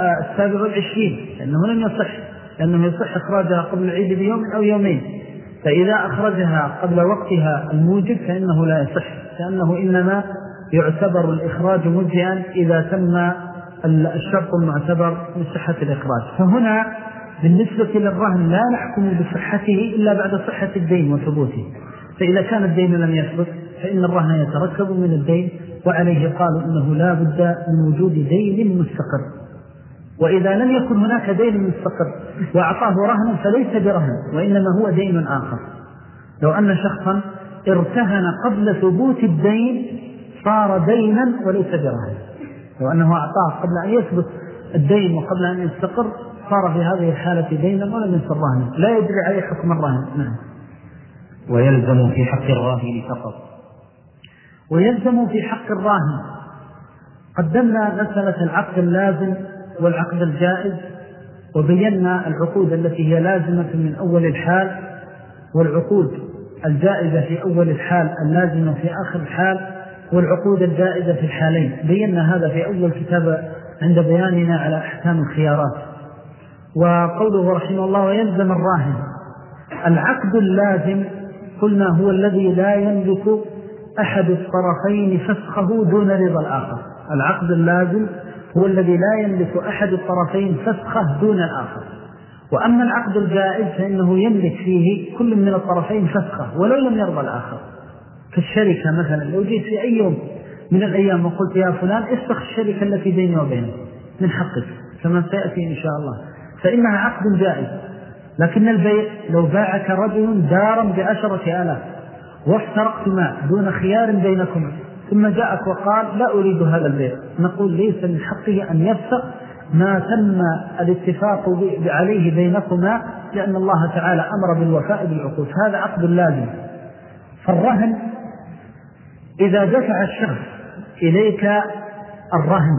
27 لأنه لم يصح، لأنه يصح إخراجها قبل العيد بيوم أو يومين، فإذا أخرجها قبل وقتها الموجب فإنه لا يصح، لأنه إنما يعتبر الإخراج مجزئا إذا تم الشرط المعتبر من صحة الإخراج. فهنا بالنسبة للرهن لا نحكم بصحته إلا بعد صحة الدين وثبوته، فإذا كان الدين لم يثبت فإن الرهن يتركب من الدين، وعليه قالوا إنه لا بد من وجود دين مستقر. وإذا لم يكن هناك دين مستقر وأعطاه رهنا فليس برهن، وإنما هو دين آخر. لو أن شخصا ارتهن قبل ثبوت الدين صار دينا وليس برهن، لو أنه أعطاه قبل أن يثبت الدين وقبل أن يستقر صار في هذه الحالة دينا ولم يصير رهنا، لا يجري عليه حكم الرهن. نعم. ويلزم في حق الراهن فقط. ويلزم في حق الراهن، قدمنا مسألة العقد اللازم والعقد الجائز، وبينا العقود التي هي لازمة من أول الحال، والعقود الجائزة في أول الحال، اللازمة في آخر الحال، والعقود الجائزة في الحالين. بينا هذا في أول كتاب عند بياننا على أحكام الخيارات. وقوله رحمه الله ويلزم الراهن، العقد اللازم قلنا هو الذي لا يملك أحد الطرفين فسخه دون رضا الآخر. العقد اللازم هو الذي لا يملك أحد الطرفين فسخه دون الآخر. وأما العقد الجائز فإنه يملك فيه كل من الطرفين فسخه ولو لم يرضى الآخر. كالشركة مثلا، لو جيت في أي يوم من الأيام وقلت يا فلان افسخ الشركة التي بيني وبينك من حقك كما سيأتي إن شاء الله، فإنها عقد جائز. لكن البيع لو باعك رجل دارا ب10,000 وافترقتما دون خيار بينكما، ثم جاءك وقال لا أريد هذا البيع، نقول ليس من حقه أن يفسخ ما تم الاتفاق عليه بينكما، لأن الله تعالى أمر بالوفاء بالعقود، هذا عقد لازم. فالرهن إذا دفع الشخص إليك الرهن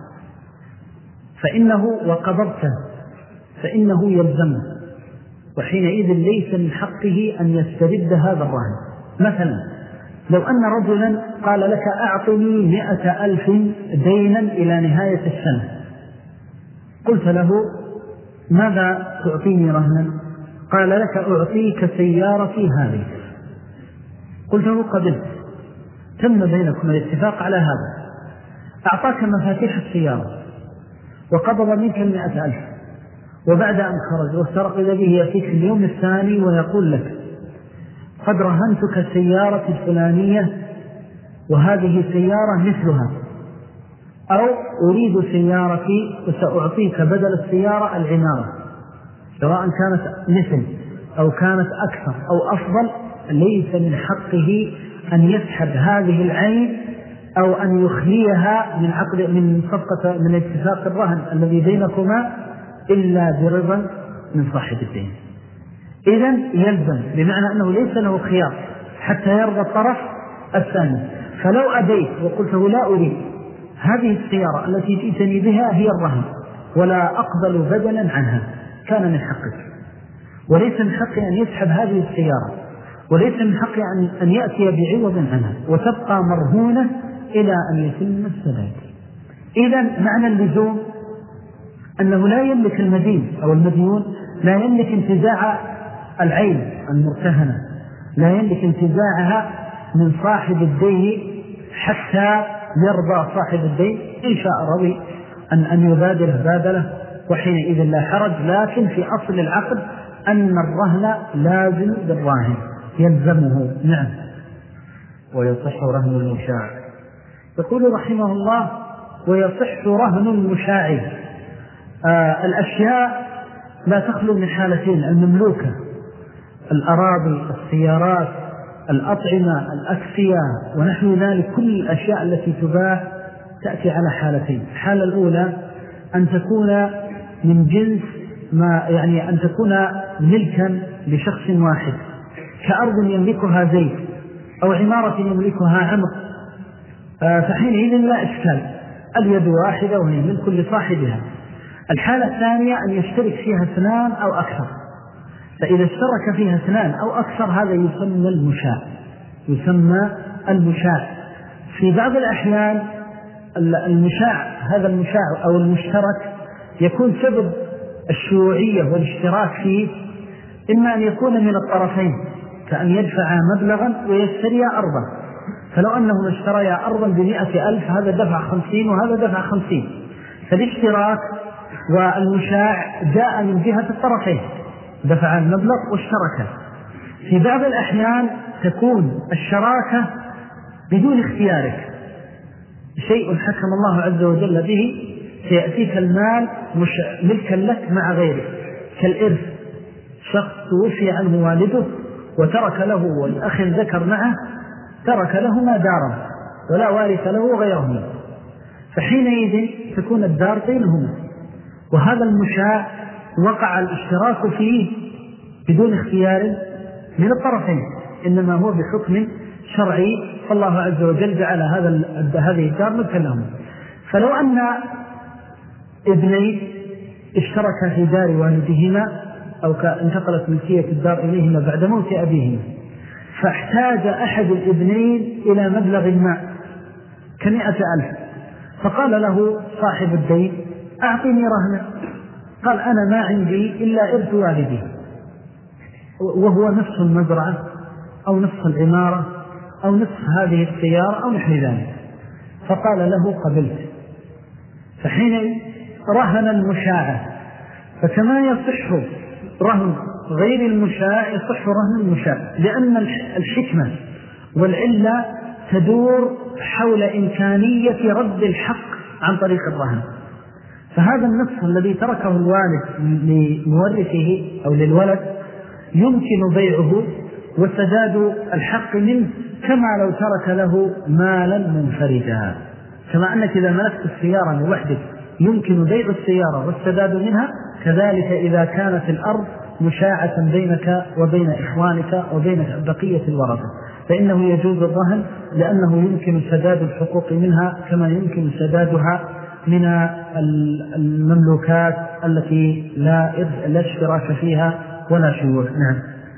فإنه وقبضته فإنه يلزمه، وحينئذ ليس من حقه أن يسترد هذا الرهن. مثلا لو أن رجلا قال لك أعطني 100,000 دينا إلى نهاية السنة، قلت له ماذا تعطيني رهنا؟ قال لك أعطيك سيارتي هذه. قلت له قبلت، تم بينكم الاتفاق على هذا، أعطاك مفاتيح السيارة وقبض منك 100,000، وبعد أن خرج وافترق إذا به يأتيك اليوم الثاني ويقول لك قد رهنتك سيارة الفلانية وهذه سيارة مثلها، أو أريد سيارتي وسأعطيك بدل السيارة العمارة، سواء كانت مثل أو كانت أكثر أو أفضل، ليس من حقه أن يسحب هذه العين أو أن يخليها من عقد من صفقة من اتفاق الرهن الذي بينكما إلا برضا من صاحب الدين. إذن يلزم، بمعنى أنه ليس له خيار حتى يرضى الطرف الثاني. فلو أبيت وقلته لا أريد هذه السيارة التي جئتني بها هي الرهن ولا أقبل بدلا عنها، كان من حقك، وليس من حقه أن يسحب هذه السيارة، وليس من حقه أن يأتي بعوض عنها وتبقى مرهونة إلى أن يتم السداد. إذن معنى اللزوم أنه لا يملك المدين أو المديون لا يملك انتزاع العين المرتهنة، لا يملك انتزاعها من صاحب الدين حتى يرضى صاحب الدين. إن شاء رضي أن يبادله بادله وحينئذ لا حرج، لكن في أصل العقد أن الرهن لازم بالراهن يلزمه. نعم. ويصح رهن المشاع. يقول رحمه الله: ويصح رهن المشاع. الأشياء لا تخلو من حالتين: المملوكة، الأراضي، السيارات، الأطعمة، الأكسية ونحو ذلك. كل الأشياء التي تباع تأتي على حالتين: الحالة الأولى أن تكون من جنس ما، يعني أن تكون ملكا لشخص واحد، كأرض يملكها زيد أو عمارة يملكها عمرو، فحينئذ لا إشكال، اليد واحدة وهي ملك لصاحبها. الحالة الثانية أن يشترك فيها اثنان أو أكثر، فإذا اشترك فيها اثنان أو أكثر هذا يسمى المشاع. يسمى المشاع. في بعض الأحيان المشاع، هذا المشاع أو المشترك يكون سبب الشيوعية والاشتراك فيه إما أن يكون من الطرفين، كأن يدفع مبلغا ويشتري أرضا، فلو أنهم اشتريا أرضا ب100,000 هذا دفع 50 وهذا دفع 50، فالاشتراك والمشاع جاء من جهة الطرفين، دفع المبلغ واشترك. في بعض الأحيان تكون الشراكة بدون اختيارك، شيء حكم الله عز وجل به، سيأتيك المال ملكا لك مع غيرك، كالإرث، شخص توفي عنه والده وترك له والأخ ذكر معه، ترك لهما دارا ولا وارث له غيرهما، فحينئذ تكون الدار بينهما. وهذا المشاع وقع الاشتراك فيه بدون اختيار من الطرفين، إنما هو بحكم شرعي، فالله عز وجل جعل هذه الدار ملكا لهم. فلو أن ابنين اشتركا في دار والدهما أو انتقلت ملكية الدار إليهما بعد موت أبيهما، فاحتاج أحد الابنين إلى مبلغ ما ك100,000، فقال له صاحب الدين: أعطيني رهنا. قال: أنا ما عندي إلا إرث والدي، وهو نصف المزرعة أو نصف العمارة أو نصف هذه السيارة أو نحو ذلك. فقال له: قبلت. فحين رهن المشاع، فكما يصح رهن غير المشاع يصح رهن المشاع، لأن الحكمة والعلة تدور حول إمكانية رد الحق عن طريق الرهن. فهذا النصف الذي تركه الوالد لمورثه أو للولد يمكن بيعه وسداد الحق منه، كما لو ترك له مالا منفردا. كما أنك إذا ملكت السيارة لوحدك يمكن بيع السيارة والسداد منها، كذلك إذا كانت الأرض مشاعة بينك وبين إخوانك وبين بقية الورثة فإنه يجوز الرهن، لأنه يمكن سداد الحقوق منها كما يمكن سدادها من المملوكات التي لا اشتراك فيها ولا شيوع. نعم.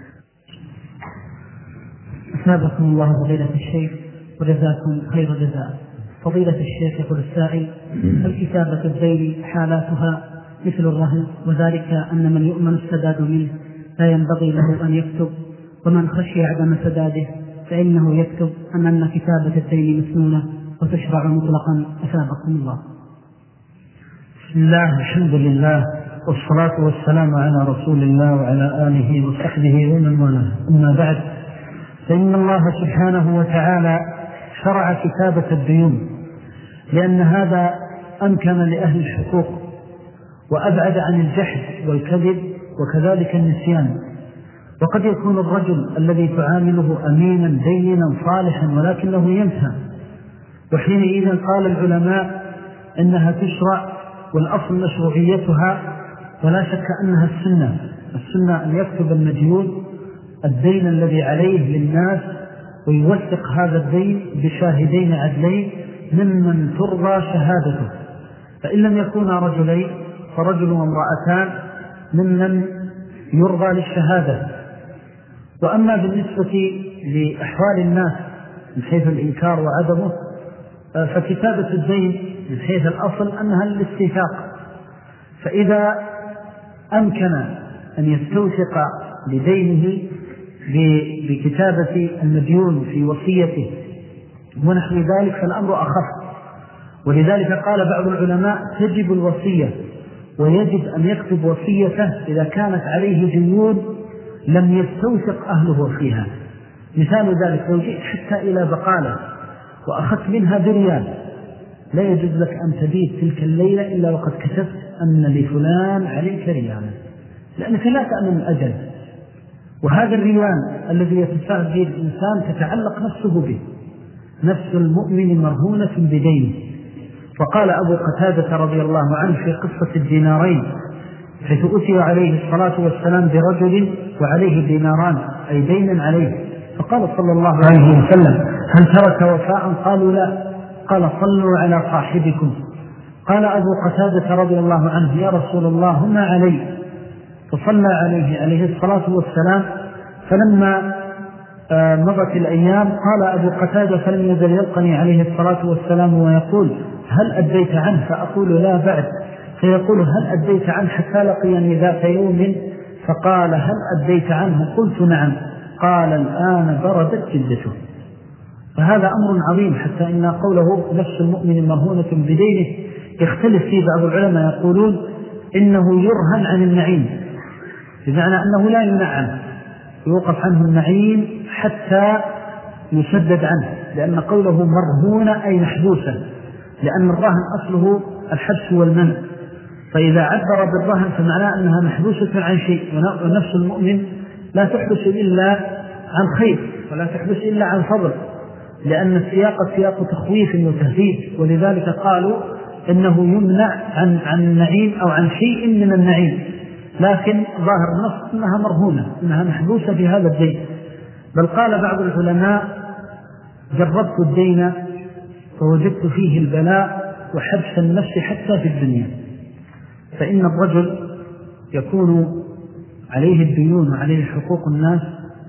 أثابكم الله فضيلة الشيخ وجزاكم خير جزاء. فضيلة الشيخ يقول السائل: الكتابة الدين حالاتها مثل الرهن، وذلك أن من يؤمن السداد منه لا ينبغي له أن يكتب، ومن خشي عدم سداده فإنه يكتب، أن كتابة الدين مسنونة وتشرع مطلقا. أثابكم الله. بسم الله، الحمد لله، والصلاة والسلام على رسول الله وعلى آله وصحبه ومن والاه. أما بعد، فإن الله سبحانه وتعالى شرع كتابة الديون، لأن هذا أمكن لأهل الحقوق وأبعد عن الجحد والكذب وكذلك النسيان. وقد يكون الرجل الذي تعامله أمينا دينا صالحا ولكنه ينسى، وحينئذ قال العلماء إنها تشرع والأصل مشروعيتها، ولا شك أنها السنة أن يكتب المديون الدين الذي عليه للناس ويوثق هذا الدين بشاهدين عدلين ممن ترضى شهادته، فإن لم يكونا رجلين فرجل وامرأتان ممن يرضى للشهادة. وأما بالنسبة لأحوال الناس من حيث الإنكار وعدمه، فكتابة الدين من حيث الأصل أنها للاستيثاق، فإذا أمكن أن يستوثق لدينه بكتابة المديون في وصيته ونحو ذلك فالأمر أخف. ولذلك قال بعض العلماء تجب الوصية ويجب أن يكتب وصيته إذا كانت عليه ديون لم يستوثق أهله فيها. مثال ذلك لو جئت حتى إلى بقالة وأخذت منها بريال لا يجوز لك أن تبيت تلك الليلة إلا وقد كتبت أن لفلان عليك ريالا، لأنك لا تأمن الأجل. وهذا الريان الذي يتساعد به الإنسان تتعلق نفسه به، نفس المؤمن مرهونة بدينه. وقال أبو قتادة رضي الله عنه في قصة الدينارين حيث أتي عليه الصلاة والسلام برجل وعليه ديناران أي دين عليه، فقال صلى الله عليه وسلم هل ترك وفاء؟ قالوا لا. قال صلوا على صاحبكم. قال أبو قتادة رضي الله عنه يا رسول الله هما علي، فصلى عليه الصلاة والسلام. فلما مضت الأيام قال أبو قتادة فلم يزل يلقني عليه الصلاة والسلام ويقول هل أديت عنه؟ فأقول لا بعد. فيقول هل أديت عنه؟ حتى لقيني ذات يوم فقال هل أديت عنه؟ قلت نعم. قال الآن بردت جلدته. فهذا أمر عظيم، حتى إن قوله نفس المؤمن مرهونة بدينه يختلف فيه بعض العلماء يقولون إنه يرهن عن النعيم، بمعنى أنه لا يمنع عنه، يوقف عنه النعيم حتى يسدد عنه، لأن قوله مرهونة أي محبوسة، لأن الرهن أصله الحبس والمنع، فإذا عبر بالرهن فمعناه أنها محبوسة عن شيء. ونفس المؤمن لا تحبس إلا عن خير ولا تحبس إلا عن فضل، لأن السياق سياق تخويف وتهديد، ولذلك قالوا إنه يمنع عن النعيم أو عن شيء من النعيم، لكن ظاهر النص أنها مرهونة، أنها محبوسة في هذا الدين. بل قال بعض العلماء جربت الدين فوجدت فيه البلاء وحبس النفس حتى في الدنيا. فإن الرجل يكون عليه الديون وعليه حقوق الناس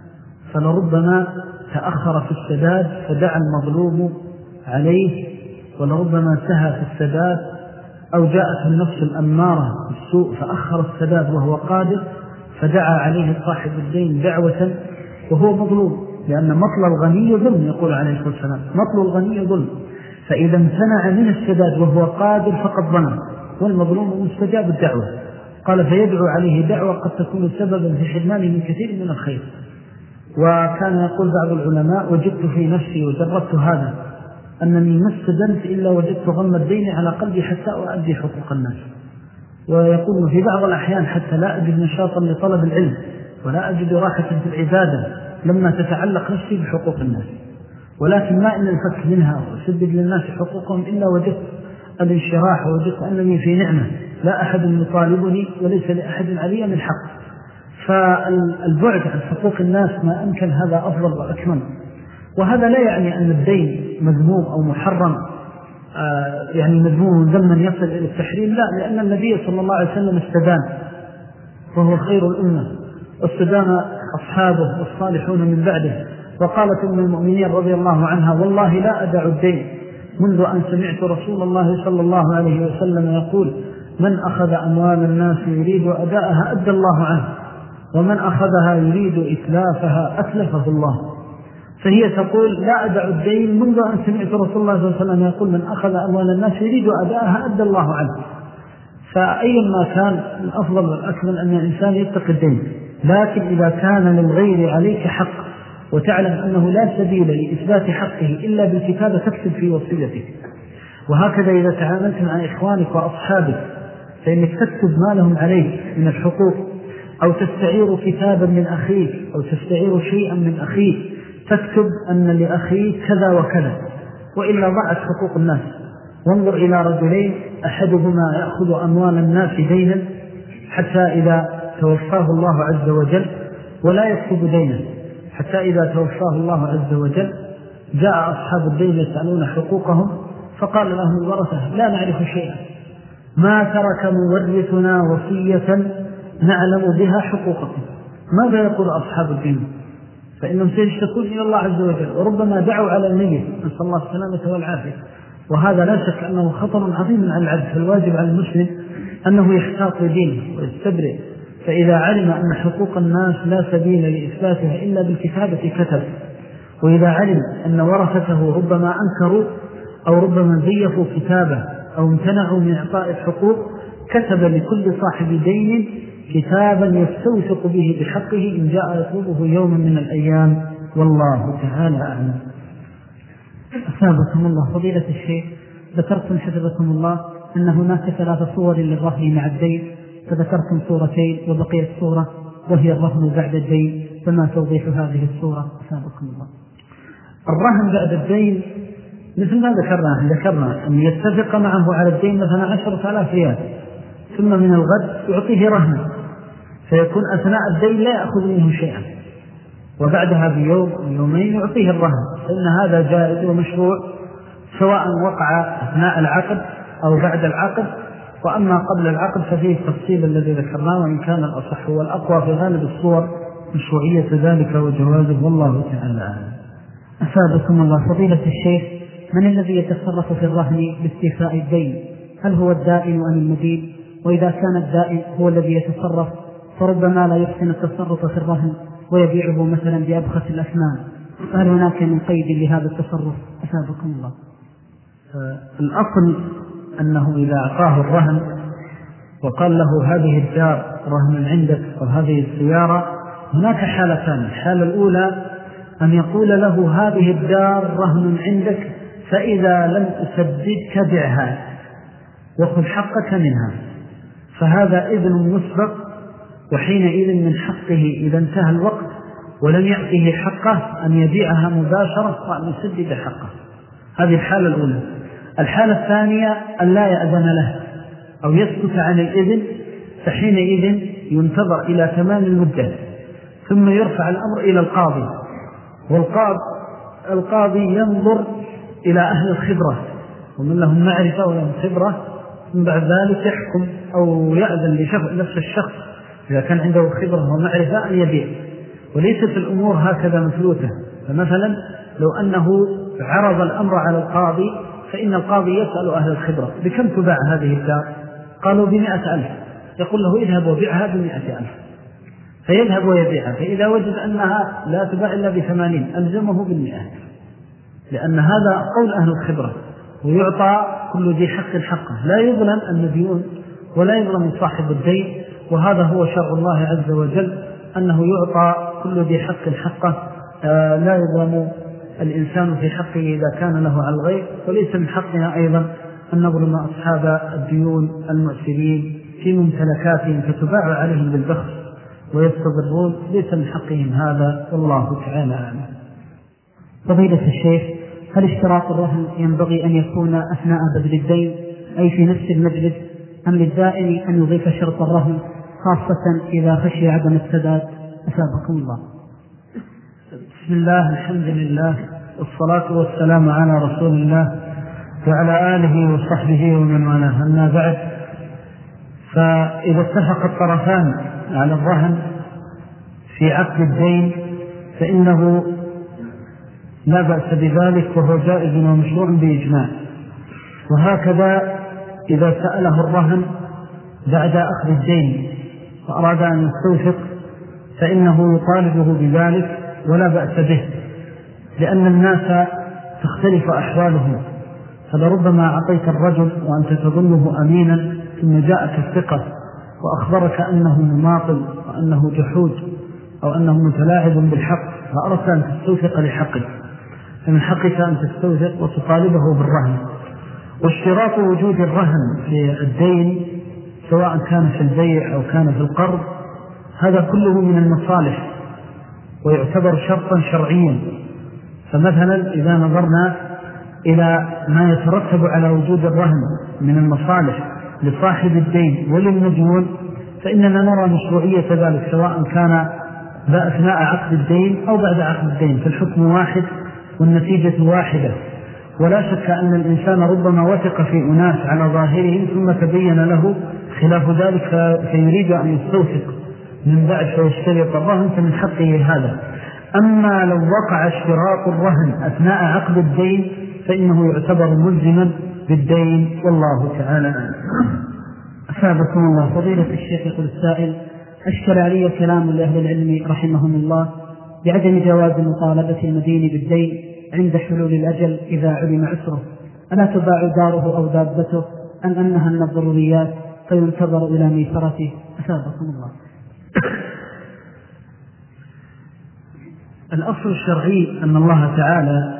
فلربما تأخر في السداد فدعا المظلوم عليه، ولربما سهى في السداد أو جاءت النفس الأمارة بالسوء فأخر السداد وهو قادر فدعا عليه صاحب الدين دعوة وهو مظلوم، لأن مطل الغني ظلم، يقول عليه الصلاة والسلام مطل الغني ظلم. فإذا امتنع من السداد وهو قادر فقد ظلم، والمظلوم مستجاب الدعوة. قال فيدعو عليه دعوة قد تكون سببا في حرمانه من كثير من الخير. وكان يقول بعض العلماء وجدت في نفسي وجربت هذا أنني ما استدنت إلا وجدت غم الدين على قلبي حتى أؤدي حقوق الناس. ويقول في بعض الأحيان حتى لا أجد نشاطا لطلب العلم ولا أجد راحة في العبادة لما تتعلق نفسي بحقوق الناس، ولكن ما إن الفك منها وسدد للناس حقوقهم إلا وجدت الانشراح ووجدت أنني في نعمة لا أحد يطالبني وليس لأحد علي من حق. فالبعد عن حقوق الناس ما أمكن هذا أفضل وأكمل. وهذا لا يعني أن الدين مذموم أو محرم، يعني مذموم ذما يصل إلى التحريم، لا، لأن النبي صلى الله عليه وسلم استدان وهو خير الأمة، استدان أصحابه والصالحون من بعده. وقالت أم المؤمنين رضي الله عنها والله لا أدع الدين منذ أن سمعت رسول الله صلى الله عليه وسلم يقول من أخذ أموال الناس يريد أداءها أدى الله عنه، ومن أخذها يريد إتلافها أتلفه الله. فهي تقول لا أدع الدين منذ أن سمعت رسول الله صلى الله عليه وسلم يقول من أخذ أموال الناس يريد أداءها أدى الله عنه. فأيما كان من أفضل والأكمل أن الإنسان يتقي الدين، لكن إذا كان للغير عليك حق وتعلم أنه لا سبيل لإثبات حقه إلا بالكتابة تكتب في وصيتك. وهكذا إذا تعاملت مع إخوانك وأصحابك فإنك تكتب ما لهم عليك من الحقوق، أو تستعير كتابا من أخيك أو تستعير شيئا من أخيك تكتب أن لأخيك كذا وكذا، وإلا ضاعت حقوق الناس. وانظر إلى رجلين أحدهما يأخذ أموال الناس دينا حتى إذا توفاه الله عز وجل ولا يكتب دينا، حتى إذا توفاه الله عز وجل جاء أصحاب الدين يسألون حقوقهم فقال لهم الورثة لا نعرف شيئا، ما ترك مورثنا وصية نعلم بها حقوقكم. ماذا يقول أصحاب الدين؟ فإنهم سيشتكون إلى الله عز وجل، وربما دعوا على الميت نسأل الله السلامة والعافية. وهذا لا شك أنه خطر عظيم على العبد، فالواجب على المسلم أنه يحتاط لدينه ويستبرئ، فإذا علم أن حقوق الناس لا سبيل لإثباتها إلا بالكتابة كتب، وإذا علم أن ورثته ربما أنكروا أو ربما زيفوا كتابه أو امتنعوا من إعطاء الحقوق كتب لكل صاحب دين كتابا يستوثق به بحقه إن جاء يطلبه يوما من الأيام، والله تعالى أعلم. أثابكم الله فضيلة الشيخ، ذكرتم حفظكم الله أن هناك 3 صور للرهن مع الدين، فذكرتم صورتين وبقيت صورة وهي الرهن بعد الدين، فما توضيح هذه الصورة؟ أثابكم الله. الرهن بعد الدين مثل ما ذكرنا أن يتفق معه على الدين مثلا 10,000 ريال، ثم من الغد يعطيه رهن، فيكون أثناء الدين لا يأخذ منه شيئا، وبعدها بيوم يومين يعطيه الرهن، فإن هذا جائز ومشروع سواء وقع أثناء العقد أو بعد العقد. وأما قبل العقد ففيه التفصيل الذي ذكرناه، وإن كان الأصح والأقوى في غالب الصور مشروعية ذلك وجوازه، والله تعالى أعلم. أثابكم الله فضيلة الشيخ، من الذي يتصرف في الرهن باستيفاء الدين؟ هل هو الدائن أم المدين؟ وإذا كان الدائن هو الذي يتصرف فربما لا يحسن التصرف في الرهن ويبيعه مثلا بأبخس الأثمان، فهل هناك من قيد لهذا التصرف؟ أثابكم الله. الأصل أنه إذا أعطاه الرهن وقال له هذه الدار رهن عندك وهذه السيارة، هناك حالتان. الحالة الأولى أن يقول له هذه الدار رهن عندك، فإذا لم أسددك بعها وخذ حقك منها، فهذا إذن مسبق، وحينئذ من حقه إذا انتهى الوقت ولم يعطيه حقه أن يبيعها مباشرة وأن يسدد حقه. هذه الحالة الأولى. الحالة الثانية أن لا يأذن له أو يسكت عن الإذن، فحينئذ ينتظر إلى تمام المدة ثم يرفع الأمر إلى القاضي، والقاضي ينظر إلى أهل الخبرة ومن لهم معرفة ولهم خبرة، ثم بعد ذلك يحكم أو يأذن لنفس الشخص إذا كان عنده خبرة ومعرفة أن يبيع. وليست الأمور هكذا مفلوتة. فمثلا لو أنه عرض الأمر على القاضي، فإن القاضي يسأل أهل الخبرة بكم تباع هذه الدار؟ قالوا ب100,000. يقول له اذهب وبيعها ب100,000، فيذهب ويبيعها، فإذا وجد أنها لا تباع إلا ب80 ألزمه بال100، لأن هذا قول أهل الخبرة، ويعطى كل ذي حق حقه، لا يظلم المديون ولا يظلم صاحب الدين. وهذا هو شرع الله عز وجل، أنه يعطى كل ذي حق حقه، لا يظلم الإنسان في حقه إذا كان له على الغير. وليس من حقنا أيضا أن نظلم أصحاب الديون المعسرين في ممتلكاتهم فتباع عليهم بالبخس ويستضرون، ليس من حقهم هذا، والله تعالى أعلم. فضيلة الشيخ، هل اشتراط الرهن ينبغي أن يكون أثناء بذل الدين أي في نفس المجلس، أم للدائن أن يضيف شرط الرهن خاصة إذا خشي عدم السداد؟ أثابكم الله. بسم الله، الحمد لله، والصلاة والسلام على رسول الله وعلى آله وصحبه ومن والاه. أما بعد، فإذا اتفق الطرفان على الرهن في عقد الدين فإنه لا بأس بذلك، وهو جائز ومشروع بإجماع. وهكذا إذا سأله الرهن بعد أخذ الدين فأراد أن يستوثق فإنه يطالبه بذلك ولا بأس به، لأن الناس تختلف أحوالهم. فلربما أعطيت الرجل وأنت تظنه أمينا، ثم جاءك الثقة وأخبرك أنه مماطل وأنه جحود أو أنه متلاعب بالحق، فأردت أن تستوثق لحقك، فمن حقك أن تستوثق وتطالبه بالرهن. واشتراط وجود الرهن في الدين سواء كان في البيع أو كان في القرض، هذا كله من المصالح ويعتبر شرطا شرعيا. فمثلا إذا نظرنا إلى ما يترتب على وجود الرهن من المصالح لصاحب الدين وللمديون، فإننا نرى مشروعية ذلك سواء كان أثناء عقد الدين أو بعد عقد الدين، فالحكم واحد والنتيجة واحدة. ولا شك أن الإنسان ربما وثق في أناس على ظاهرهم ثم تبين له خلاف ذلك فيريد أن يستوثق من بعد فيشترط الرهن، فمن حقه هذا. أما لو وقع اشتراط الرهن أثناء عقد الدين فإنه يعتبر ملزما بالدين، والله تعالى أعلم. أثابكم الله. فضيلة الشيخ يقول السائل: أشكل علي كلام لأهل العلم رحمهم الله بعدم جواز مطالبة المدين بالدين عند حلول الأجل إذا علم عسره، ألا تباع داره أو دابته أم أنها من الضروريات فينتظر إلى ميسرته؟ أثابكم الله. الأصل الشرعي أن الله تعالى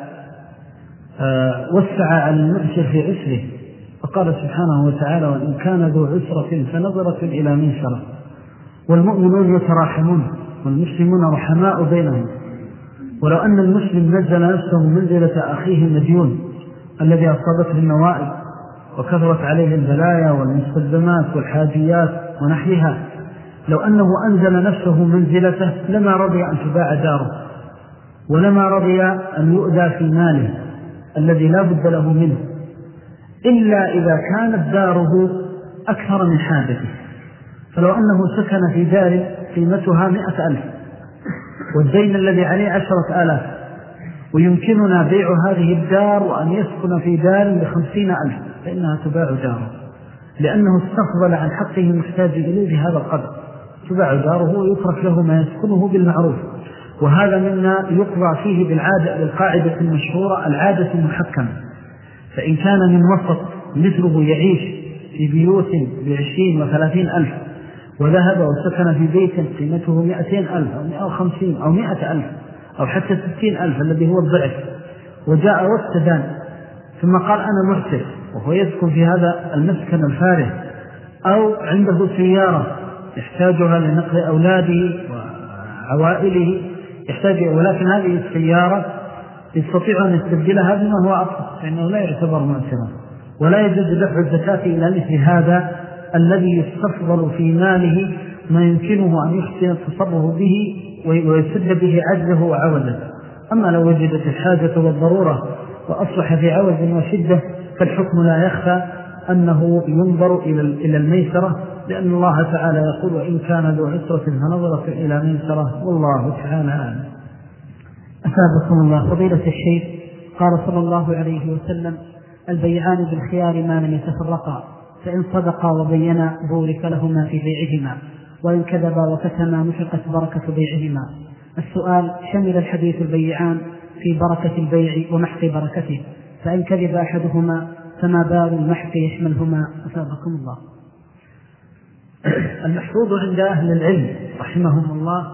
وسع على المعسر في عسره، فقال سبحانه وتعالى: وإن كان ذو عسرة فنظرة إلى ميسرة. والمؤمنون يتراحمون والمسلمون رحماء بينهم، ولو أن المسلم نزل نفسه منزلة أخيه المديون الذي أصابته النوائب وكثرت عليه البلايا والمستلزمات والحاجيات ونحيها، لو أنه أنزل نفسه منزلته لما رضي أن تباع داره، ولما رضي أن يؤذى في ماله الذي لا بد له منه، إلا إذا كانت داره أكثر من حاجته. فلو أنه سكن في دار قيمتها 100,000 والدين الذي عليه 10,000 ويمكننا بيع هذه الدار وأن يسكن في دار ب50,000 فإنها تباع داره، لأنه استفضل عن حقه المحتاج إليه بهذا القدر، تباع داره ويترك له ما يسكنه بالمعروف. وهذا مما يقضى فيه بالقاعدة المشهورة العادة المحكمة. فإن كان من وسط مثله يعيش في بيوت ب20 و30,000 وذهب وسكن في بيت قيمته 200,000 أو 150 أو 100,000 أو حتى 60,000 الذي هو الضعف، وجاء واستدان ثم قال أنا محسن وهو يسكن في هذا المسكن الفارغ، أو عنده سيارة يحتاجها لنقل أولاده وعوائله يحتاج، ولكن هذه السيارة يستطيع أن يستبدلها بما هو أفضل، فإنه لا يعتبر مؤثرا، ولا يجوز دفع الزكاة إلى مثل هذا الذي يستفضل في ماله ما يمكنه أن يحسن التصرف به ويسد به عجزه وعوزه. أما لو وجدت الحاجة والضرورة وأصلح في عوز وشدة فالحكم لا يخفى أنه ينظر إلى الميسرة، لأن الله تعالى يقول: وإن كان ذو عسرة فنظرة إلى ميسرة، والله تعالى أعلم. أثابكم الله. فضيلة الشيخ، قال صلى الله عليه وسلم: البيعان بالخيار ما لم يتفرقا، فإن صدقا وبينا بورك لهما في بيعهما، وإن كذبا وكتما محقت بركة بيعهما. السؤال: شمل الحديث البيعان في بركة البيع ومحق بركته، فإن كذب أحدهما فما بال المحق يشملهما؟ أثابكم الله. المحفوظ عند أهل العلم رحمهم الله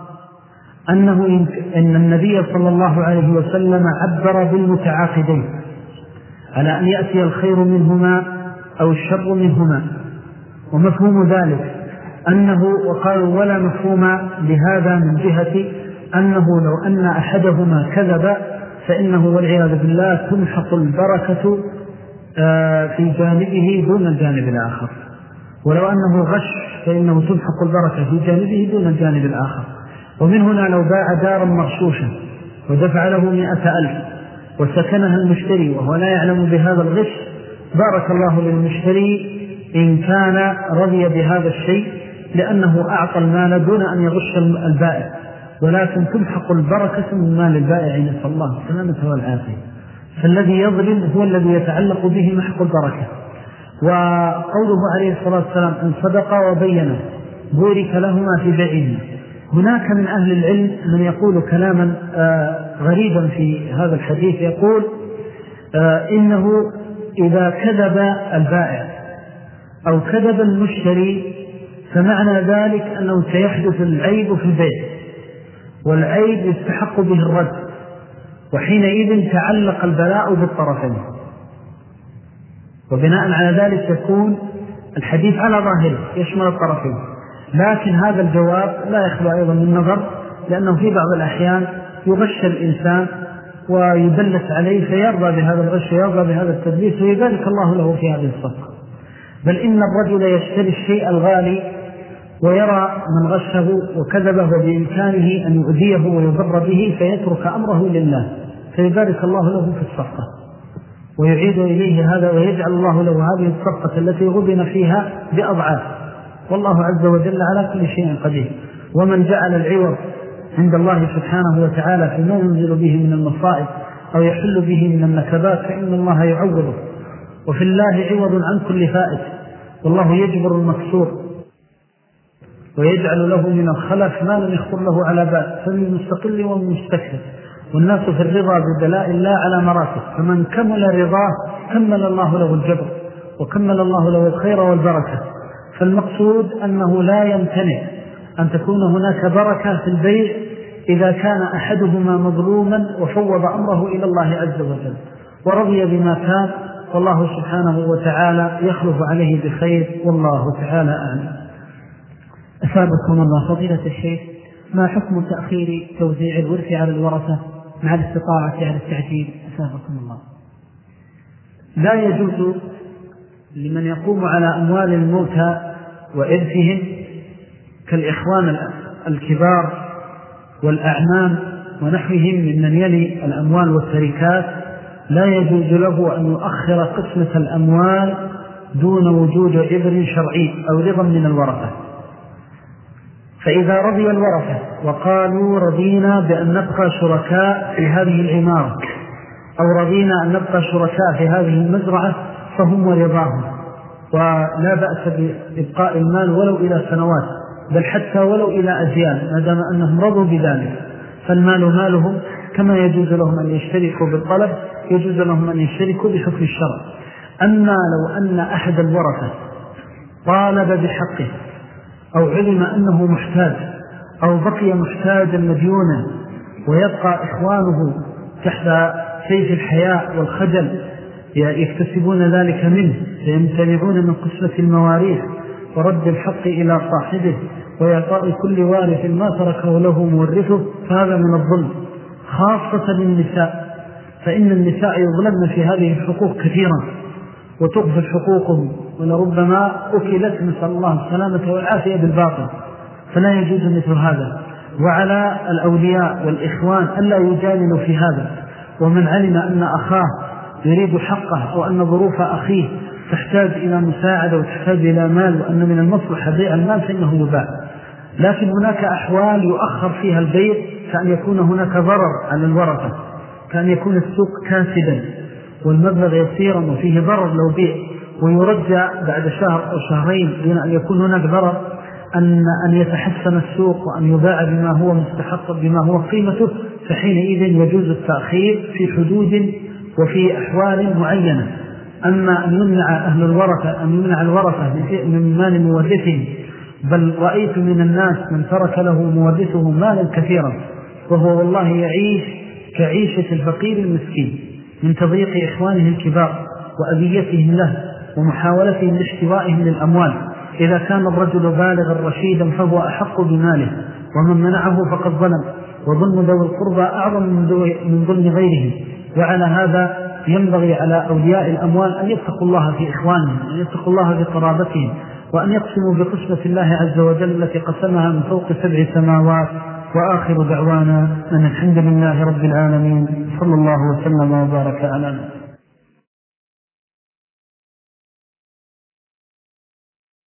أن النبي صلى الله عليه وسلم عبر بالمتعاقدين على أن يأتي الخير منهما أو الشر منهما، ومفهوم ذلك أنه وقالوا ولا مفهوم لهذا من جهة أنه لو أن أحدهما كذب فإنه والعياذ بالله تمحق البركة في جانبه دون الجانب الآخر، ولو أنه غش فإنه تمحق البركة في جانبه دون الجانب الآخر. ومن هنا لو باع دارا مغشوشا ودفع له 100,000 وسكنها المشتري وهو لا يعلم بهذا الغش، بارك الله للمشتري إن كان رضي بهذا الشيء، لأنه أعطى المال دون أن يغش البائع، ولكن تمحق البركة من مال البائع نسأل الله السلامة والعافية. فالذي يظلم هو الذي يتعلق به محق البركة. وقوله عليه الصلاة والسلام: إن صدقا وبينا بورك لهما في بيعهما. هناك من أهل العلم من يقول كلاما غريبا في هذا الحديث، يقول إنه إذا كذب البائع أو كذب المشتري فمعنى ذلك أنه سيحدث العيب في البيع، والعيب يستحق به الرد، وحينئذ تعلق البلاء بالطرفين، وبناء على ذلك يكون الحديث على ظاهره يشمل الطرفين. لكن هذا الجواب لا يخلو أيضا من نظر، لأنه في بعض الأحيان يغش الإنسان ويدلس عليه فيرضى بهذا الغش ويرضى بهذا التدليس ويبارك الله له في هذه الصفقة. بل إن الرجل يشتري الشيء الغالي ويرى من غشه وكذبه بإمكانه أن يؤذيه ويضر به فيترك أمره لله فيبارك الله له في الصفقة ويعيد إليه هذا ويجعل الله له هذه الصفقة التي غبن فيها بأضعاف، والله عز وجل على كل شيء قدير. ومن جعل العوض عند الله سبحانه وتعالى فيما ينزل به من المصائب أو يحل به من النكبات فإن الله يعوضه، وفي الله عوض عن كل فائت، والله يجبر المكسور. ويجعل له من الخلف ما لم يخطر له على بال، فمن مستقل ومن مستكثر. والناس في الرضا بدلاء الله على مراتب، فمن كمل رضاه كمل الله له الجبر وكمل الله له الخير والبركة. فالمقصود أنه لا يمتنع أن تكون هناك بركة في البيع إذا كان أحدهما مظلوما وفوض أمره إلى الله عز وجل ورضي بما كان، والله سبحانه وتعالى يخلف عليه بخير، والله تعالى أعلم. أثابكم الله. فضيلة الشيخ، ما حكم تأخير توزيع الورث على الورثة مع الاستطاعة على التعجيل؟ أثابكم الله. لا يجوز لمن يقوم على أموال الموتى وإرثهم كالإخوان الكبار والأعمام ونحوهم ممن يلي الأموال والتركات، لا يجوز له أن يؤخر قسمة الأموال دون وجود عذر شرعي أو رضا من الورثة. فإذا رضي الورثة وقالوا رضينا بأن نبقى شركاء في هذه العمارة أو رضينا أن نبقى شركاء في هذه المزرعة فهم ورضاهم، ولا بأس بإبقاء المال ولو إلى سنوات، بل حتى ولو إلى أجيال، ما دام أنهم رضوا بذلك فالمال مالهم، كما يجوز لهم أن يشتركوا بالطلب يجوز لهم أن يشتركوا بحكم الشرع. أما لو أن أحد الورثة طالب بحقه أو علم أنه محتاج أو بقي محتاجا مديونا ويبقى إخوانه تحت سيف الحياء والخجل يكتسبون ذلك منه، فيمتنعون من قسمة المواريث ورد الحق إلى صاحبه ويعطاء كل وارث ما تركه له مورثه، فهذا من الظلم، خاصة للنساء، فإن النساء يظلمن في هذه الحقوق كثيرا وتغفل حقوقهم ولربما أكلت، نسأل الله السلامة والعافية بالباطل، فلا يجوز مثل هذا. وعلى الأولياء والإخوان ألا يجادلوا في هذا، ومن علم أن أخاه يريد حقه أو أن ظروف أخيه تحتاج إلى مساعدة وتحتاج إلى مال وأن من المصلحة بيع المال فإنه يباع. لكن هناك أحوال يؤخر فيها البيع، كأن يكون هناك ضرر على الورثة، كأن يكون السوق كاسدا والمبلغ يسيرا وفيه ضرر لو بيع ويرجع بعد شهر أو شهرين دون أن يكون هناك ضرر، أن يتحسن السوق وأن يباع بما هو مستحق بما هو قيمته، فحينئذ يجوز التأخير في حدود وفي أحوال معينة. أما أن يمنع أهل الورثة أن يمنع الورثة من مال مورثهم، بل رأيت من الناس من ترك له مورثه مالا كثيرا وهو والله يعيش كعيشة الفقير المسكين من تضييق إخوانه الكبار وأذيتهم له ومحاولتهم لاحتوائهم للأموال. إذا كان الرجل بالغا رشيدا فهو أحق بماله، ومن منعه فقد ظلم، وظلم ذوي القربى أعظم من ظلم غيرهم. وعلى هذا ينبغي على أولياء الأموال أن يتقوا الله في إخوانهم، أن يتقوا الله في قرابتهم، وأن يقسموا بقسمة الله عز وجل التي قسمها من فوق 7 سماوات. وآخر دعوانا أن الحمد لله رب العالمين، صلى الله وسلم وبارك على